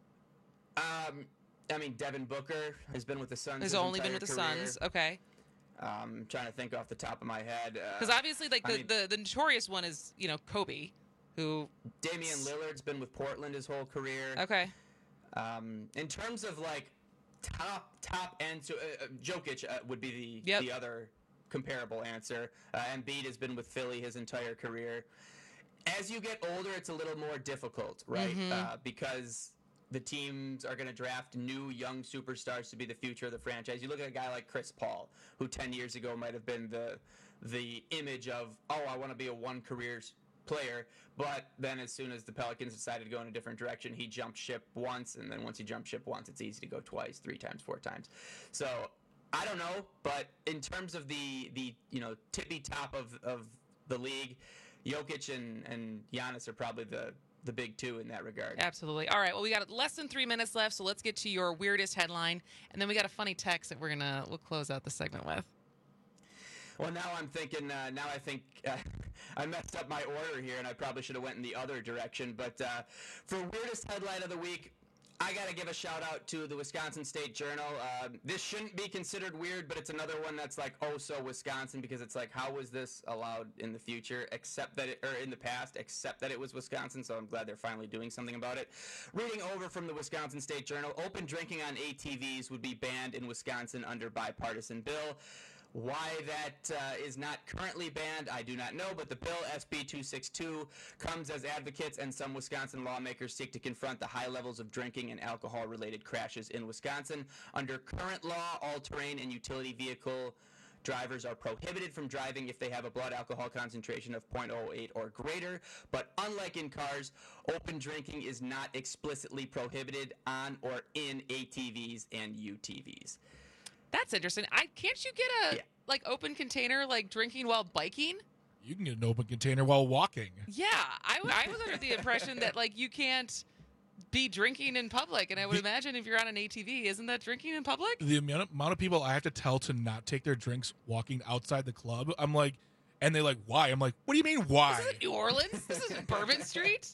Um, I mean, Devin Booker has been with the Suns. Has only been with the career. Suns. Okay. Um, trying to think off the top of my head. Because uh, obviously, like the, mean, the the notorious one is you know Kobe, who Damian Lillard's been with Portland his whole career. Okay. Um, in terms of like top top end, so uh, Jokic uh, would be the yep. the other comparable answer. Uh, Embiid has been with Philly his entire career. As you get older, it's a little more difficult, right? Mm-hmm. Uh, because the teams are going to draft new young superstars to be the future of the franchise. You look at a guy like Chris Paul, who ten years ago might have been the the image of, oh, I want to be a one career player. But then as soon as the Pelicans decided to go in a different direction, he jumped ship once. And then once he jumped ship once, it's easy to go twice, three times, four times. So I don't know. But in terms of the, the you know, tippy top of, of the league, Jokic and, and Giannis are probably the the big two in that regard. Absolutely. All right. Well, we got less than three minutes left, so let's get to your weirdest headline, and then we got a funny text that we're gonna we'll close out the segment with. Well, now I'm thinking. Uh, now I think uh, I messed up my order here, and I probably should have went in the other direction. But uh, for weirdest headline of the week, I got to give a shout out to the Wisconsin State Journal. Uh, this shouldn't be considered weird, but it's another one that's like, oh, so Wisconsin, because it's like, how was this allowed in the future, except that it, or in the past, except that it was Wisconsin. So I'm glad they're finally doing something about it. Reading over from the Wisconsin State Journal, open drinking on A T Vs would be banned in Wisconsin under bipartisan bill. Why that uh, is not currently banned, I do not know, but the bill, S B two sixty-two, comes as advocates and some Wisconsin lawmakers seek to confront the high levels of drinking and alcohol-related crashes in Wisconsin. Under current law, all-terrain and utility vehicle drivers are prohibited from driving if they have a blood alcohol concentration of zero point zero eight or greater, but unlike in cars, open drinking is not explicitly prohibited on or in A T Vs and U T Vs. That's interesting. I can't you get a yeah. like open container like drinking while biking? You can get an open container while walking. Yeah, I, I was under the impression that like you can't be drinking in public, and I would the, imagine if you're on an A T V, isn't that drinking in public? The amount of, amount of people I have to tell to not take their drinks walking outside the club, I'm like, and they're like, why? I'm like, what do you mean why? This isn't New Orleans. This isn't Bourbon Street.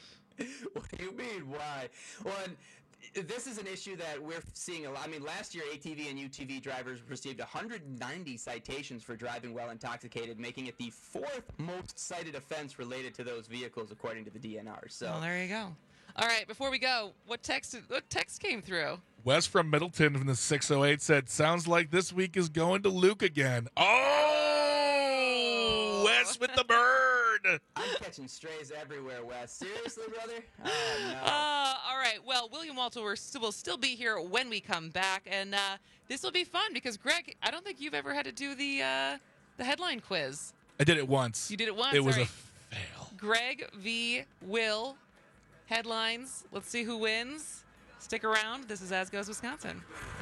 What do you mean why? Well. And, this is an issue that we're seeing a lot. I mean, last year, A T V and U T V drivers received one hundred ninety citations for driving while intoxicated, making it the fourth most cited offense related to those vehicles, according to the D N R. So, well, there you go. All right, before we go, what text what text came through? Wes from Middleton from the six oh eight said, sounds like this week is going to Luke again. Oh, Wes with the bird. I'm catching strays everywhere, Wes. Seriously, brother? Oh, no. Uh, all right. Well, William Walter will still, will still be here when we come back, and uh, this will be fun because, Greg, I don't think you've ever had to do the uh, the headline quiz. I did it once. You did it once? It was all right. a fail. Greg v. Will. Headlines. Let's see who wins. Stick around. This is As Goes Wisconsin.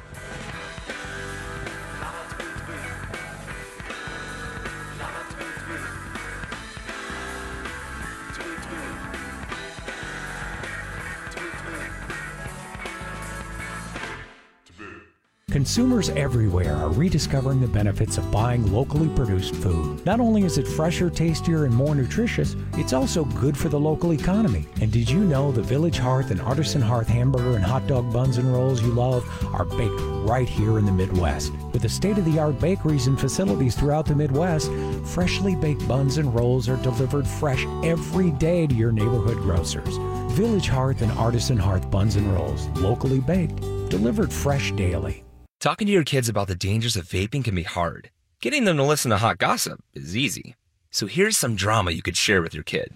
Consumers everywhere are rediscovering the benefits of buying locally produced food. Not only is it fresher, tastier, and more nutritious, it's also good for the local economy. And did you know the Village Hearth and Artisan Hearth hamburger and hot dog buns and rolls you love are baked right here in the Midwest? With the state-of-the-art bakeries and facilities throughout the Midwest, freshly baked buns and rolls are delivered fresh every day to your neighborhood grocers. Village Hearth and Artisan Hearth buns and rolls, locally baked, delivered fresh daily. Talking to your kids about the dangers of vaping can be hard. Getting them to listen to hot gossip is easy. So here's some drama you could share with your kid.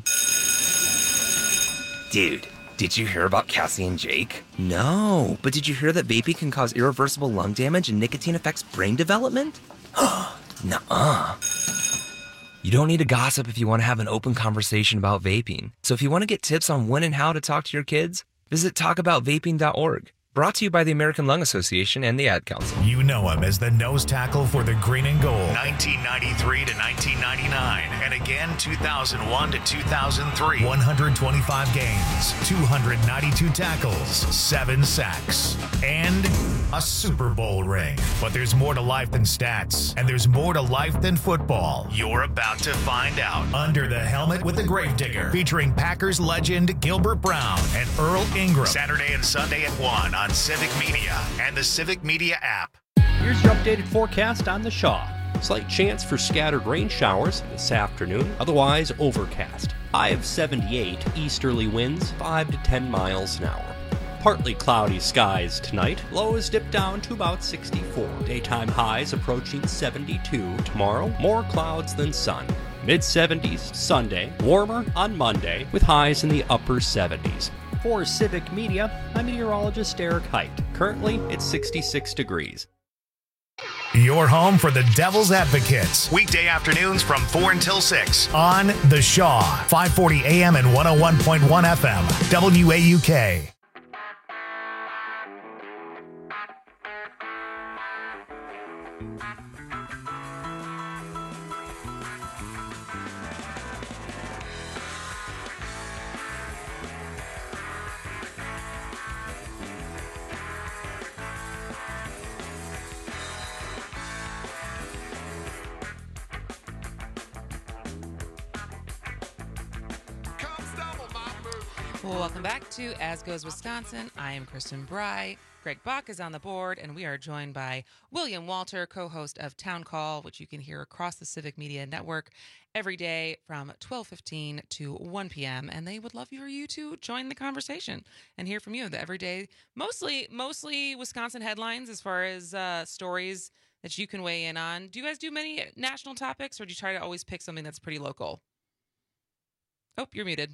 Dude, did you hear about Cassie and Jake? No, but did you hear that vaping can cause irreversible lung damage and nicotine affects brain development? Nuh-uh. You don't need to gossip if you want to have an open conversation about vaping. So if you want to get tips on when and how to talk to your kids, visit talk about vaping dot org. Brought to you by the American Lung Association and the Ad Council. You know him as the nose tackle for the Green and Gold, nineteen ninety-three to nineteen ninety-nine, and again two thousand one to two thousand three. one hundred twenty-five games, two hundred ninety-two tackles, seven sacks, and a Super Bowl ring. But there's more to life than stats, and there's more to life than football. You're about to find out. Under the Helmet with the Gravedigger, featuring Packers legend Gilbert Brown and Earl Ingram. Saturday and Sunday at one on Civic Media and the Civic Media app. Here's your updated forecast on the Shaw. Slight chance for scattered rain showers this afternoon, otherwise overcast. High of seventy-eight, easterly winds five to ten miles an hour. Partly cloudy skies tonight, lows dip down to about sixty-four. Daytime highs approaching seventy-two. Tomorrow, more clouds than sun. mid seventies Sunday, warmer on Monday with highs in the upper seventies. For Civic Media, I'm meteorologist Eric Height. Currently, it's sixty-six degrees. Your home for the Devil's Advocates. Weekday afternoons from four until six on The Shaw, five forty A M and one oh one point one F M, W A U K. Well, welcome back to As Goes Wisconsin. I am Kristen Bry. Greg Bach is on the board, and we are joined by William Walter, co-host of Town Call, which you can hear across the Civic Media Network every day from twelve fifteen to one p.m. And they would love for you to join the conversation and hear from you. The everyday, mostly, mostly Wisconsin headlines as far as uh, stories that you can weigh in on. Do you guys do many national topics, or do you try to always pick something that's pretty local? Oh, you're muted.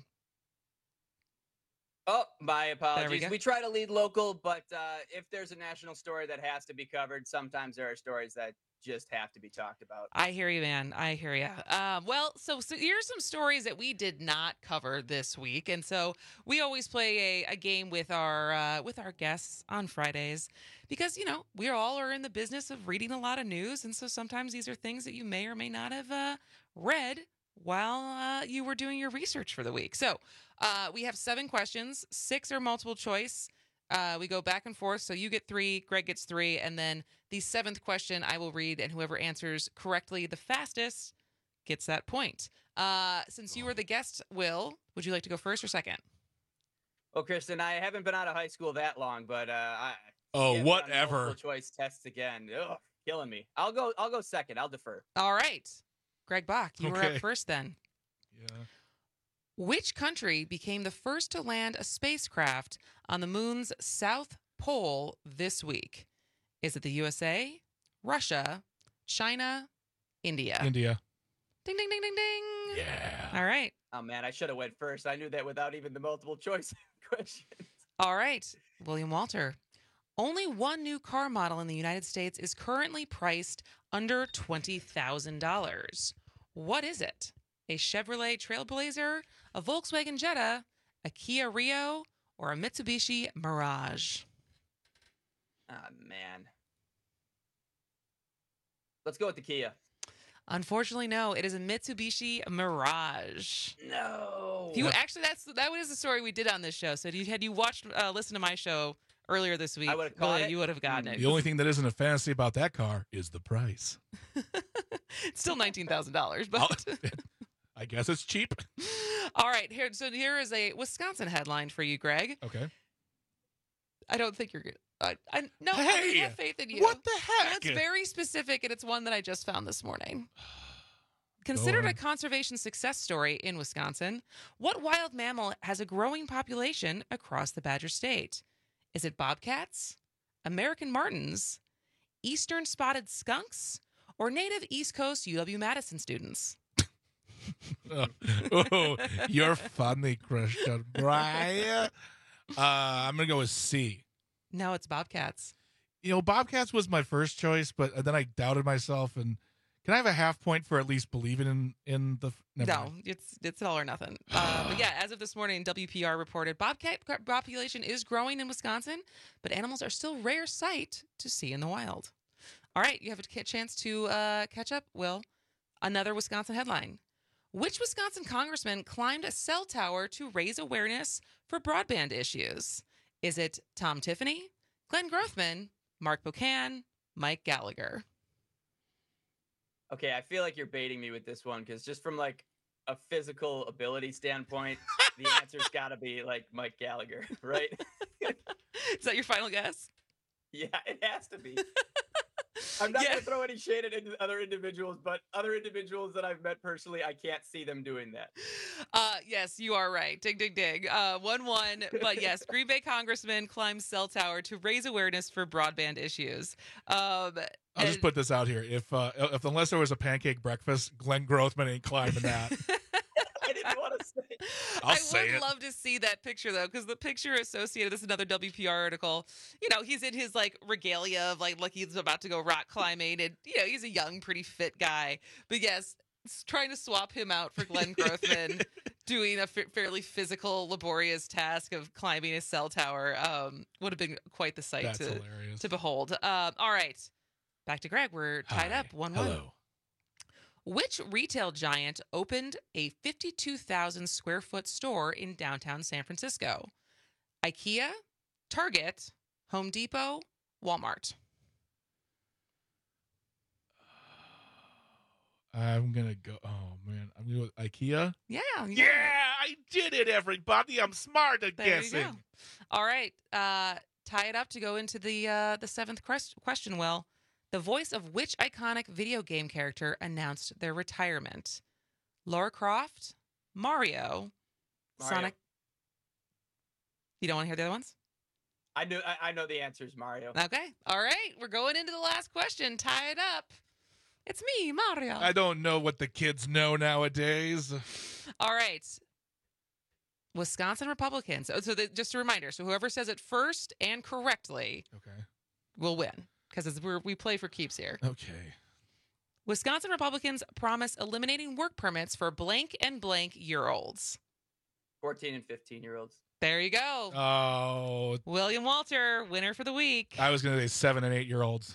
Oh, my apologies. we We, go. try to lead local, but uh, if there's a national story that has to be covered, sometimes there are stories that just have to be talked about. I hear you, man. I hear you. Um, well, so, so here's some stories that we did not cover this week, and so we always play a, a game with our uh, with our guests on Fridays because you know we all are in the business of reading a lot of news, and so sometimes these are things that you may or may not have uh, read while uh, you were doing your research for the week. So uh, we have seven questions. Six are multiple choice. Uh, we go back and forth. So you get three, Greg gets three, and then the seventh question I will read, and whoever answers correctly the fastest gets that point. Uh, since you were the guest, Will, would you like to go first or second? Well, Kristen, I haven't been out of high school that long, but uh, I Oh, yeah, whatever. multiple choice tests again. Ugh, killing me. I'll go. I'll go second. I'll defer. All right. Greg Bach, you were Okay. up first then. Yeah. Which country became the first to land a spacecraft on the moon's south pole this week? Is it the U S A, Russia, China, India? India. Ding, ding, ding, ding, ding. Yeah. All right. Oh man, I should have went first. I knew that without even the multiple choice questions. All right. William Walter. Only one new car model in the United States is currently priced under twenty thousand dollars. What is it? A Chevrolet Trailblazer, a Volkswagen Jetta, a Kia Rio, or a Mitsubishi Mirage? Ah man. Let's go with the Kia. Unfortunately, no. It is a Mitsubishi Mirage. No. If you actually, that's that was the story we did on this show. So, if you had you watched, uh, listen to my show earlier this week, I would've caught William, it. you would have gotten it. The only thing that isn't a fantasy about that car is the price. It's still nineteen thousand dollars, but I guess it's cheap. all right. Here, so here is a Wisconsin headline for you, Greg. Okay. I don't think you're good. I, I no, I Hey, have faith in you. what the heck? It's very specific, and it's one that I just found this morning. Considered a on. conservation success story in Wisconsin, what wild mammal has a growing population across the Badger State? Is it bobcats, American martens, eastern spotted skunks, or native East Coast U W-Madison students? oh, oh, you're funny, Christian. Right? Uh, I'm going to go with C. No, it's bobcats. You know, Bobcats was my first choice, but then I doubted myself and Can I have a half point for at least believing in in the? Never No, mind. it's it's all or nothing. Uh, but yeah, as of this morning, W P R reported bobcat population is growing in Wisconsin, but animals are still rare sight to see in the wild. All right, you have a chance to uh, catch up, Will. Another Wisconsin headline. Which Wisconsin congressman climbed a cell tower to raise awareness for broadband issues? Is it Tom Tiffany, Glenn Grothman, Mark Buchan, Mike Gallagher? Okay, I feel like you're baiting me with this one because just from like a physical ability standpoint, the answer's got to be like Mike Gallagher, right? Is that your final guess? Yeah, it has to be. I'm not Yeah. going to throw any shade at any other individuals, but other individuals that I've met personally, I can't see them doing that. Uh, yes, you are right. Dig, dig, dig. Uh, one one. But yes, Green Bay congressman climbs cell tower to raise awareness for broadband issues. Um, I'll just put this out here: if uh, if unless there was a pancake breakfast, Glenn Grothman ain't climbing that. I didn't want to say. I'll I say would it. love to see that picture though, because the picture associated. This is another W P R article. You know, he's in his like regalia of like like he's about to go rock climbing, and you know he's a young, pretty fit guy. But yes, s- trying to swap him out for Glenn Grothman doing a fa- fairly physical, laborious task of climbing a cell tower um, would have been quite the sight That's to hilarious. to behold. Um, all right, back to Greg. We're tied Hi. up one one. Hello. Which retail giant opened a fifty-two thousand square foot store in downtown San Francisco? IKEA, Target, Home Depot, Walmart. I'm gonna go. Oh man, I'm gonna go with IKEA. Yeah. Yeah, I did it, everybody. I'm smart at There guessing. you go. All right. Uh, tie it up to go into the uh, the seventh quest- question, Will. The voice of which iconic video game character announced their retirement? Lara Croft, Mario, Mario. Sonic. You don't want to hear the other ones? I knew. I, I know the answer is Mario. Okay. All right. We're going into the last question. Tie it up. It's me, Mario. I don't know what the kids know nowadays. All right. Wisconsin Republicans. Oh, so the, just a reminder. So whoever says it first and correctly Okay. will win because we're we play for keeps here. Okay. Wisconsin Republicans promise eliminating work permits for blank and blank year olds. fourteen and fifteen year olds. There you go. Oh, William Walter, winner for the week. I was gonna say seven and eight year olds.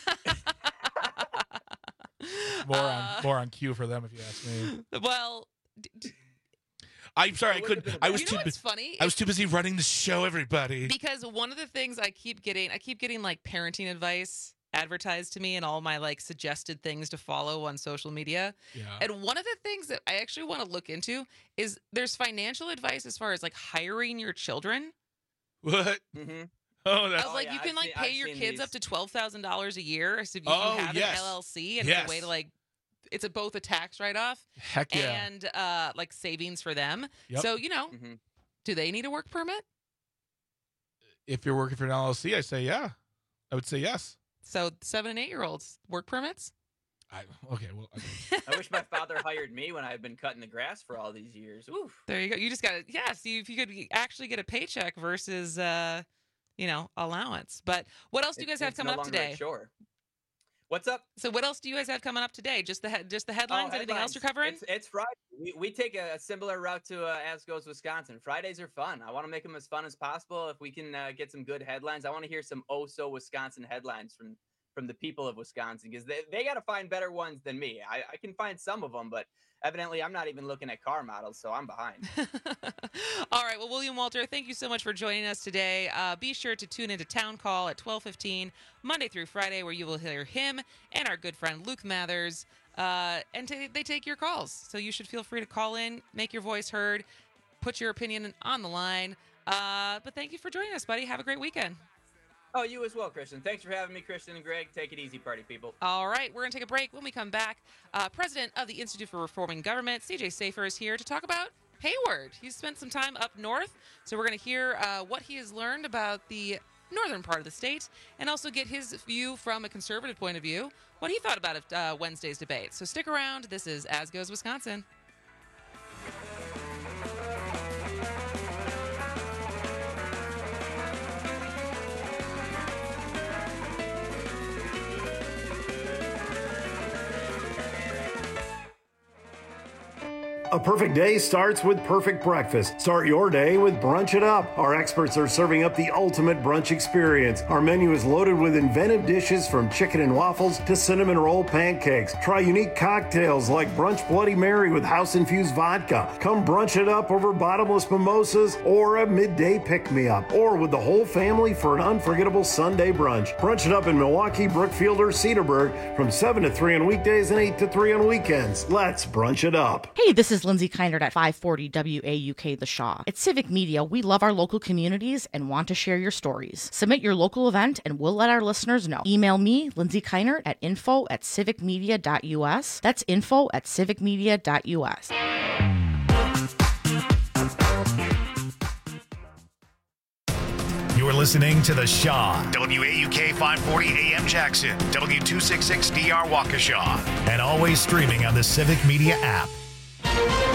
More Uh, on more on cue for them, if you ask me. Well, d- d- I'm sorry, I It would've couldn't. been I was you too. know what's bu- funny? I was too busy running the show. Everybody. Because one of the things I keep getting, I keep getting like parenting advice advertised to me and all my like suggested things to follow on social media. Yeah. And one of the things that I actually want to look into is there's financial advice as far as like hiring your children. What? Mm-hmm. Oh, I that's. was like, yeah, you can I've like seen- pay I've your seen kids these. up to twelve thousand dollars a year. So if you Oh, have yes. an L L C and Yes. it's a way to like, it's a, both a tax write off Heck yeah. and uh, like savings for them. Yep. So, you know, Mm-hmm. do they need a work permit? If you're working for an L L C, I say yeah. I would say yes. So seven and eight year olds work permits? I, okay. Well. I, I wish my father hired me when I've been cutting the grass for all these years. Oof. There you go. You just got to, yeah, see if you could actually get a paycheck versus, uh, you know, allowance. But what else do you guys It- have it's coming no up longer a today? chore. What's up? So what else do you guys have coming up today? Just the he- just the Oh, headlines? Anything else headlines. you're covering? It's, it's Friday. We, we take a, a similar route to uh, As Goes Wisconsin. Fridays are fun. I want to make them as fun as possible. If we can uh, get some good headlines, I want to hear some oh so Wisconsin headlines from from the people of Wisconsin because they, they got to find better ones than me. I, I can find some of them, but evidently I'm not even looking at car models, so I'm behind. All right. Well, William Walter, thank you so much for joining us today. Uh, be sure to tune into Town Call at twelve fifteen, Monday through Friday, where you will hear him and our good friend Luke Mathers. Uh, and t- they take your calls. So you should feel free to call in, make your voice heard, put your opinion on the line. Uh, but thank you for joining us, buddy. Have a great weekend. Oh, you as well, Christian. Thanks for having me, Christian and Greg. Take it easy, party people. All right, we're going to take a break. When we come back, uh, President of the Institute for Reforming Government, C J Safer, is here to talk about Hayward. He's spent some time up north, so we're going to hear uh, what he has learned about the northern part of the state and also get his view from a conservative point of view, what he thought about uh, Wednesday's debate. So stick around. This is As Goes Wisconsin. A perfect day starts with perfect breakfast. Start your day with Brunch It Up. Our experts are serving up the ultimate brunch experience. Our menu is loaded with inventive dishes from chicken and waffles to cinnamon roll pancakes. Try unique cocktails like Brunch Bloody Mary with house-infused vodka. Come brunch it up over bottomless mimosas or a midday pick-me-up. Or with the whole family for an unforgettable Sunday brunch. Brunch It Up in Milwaukee, Brookfield, or Cedarburg from seven to three on weekdays and eight to three on weekends. Let's brunch it up. Hey, this is Lindsay Keinert at five forty W A U K The Shaw. At Civic Media, we love our local communities and want to share your stories. Submit your local event and we'll let our listeners know. Email me, Lindsay Keinert, at info at civicmedia dot U S. That's info at civicmedia dot U S. You're listening to The Shaw, W A U K five forty A M Jackson, W two sixty-six D R Waukesha, and always streaming on the Civic Media app.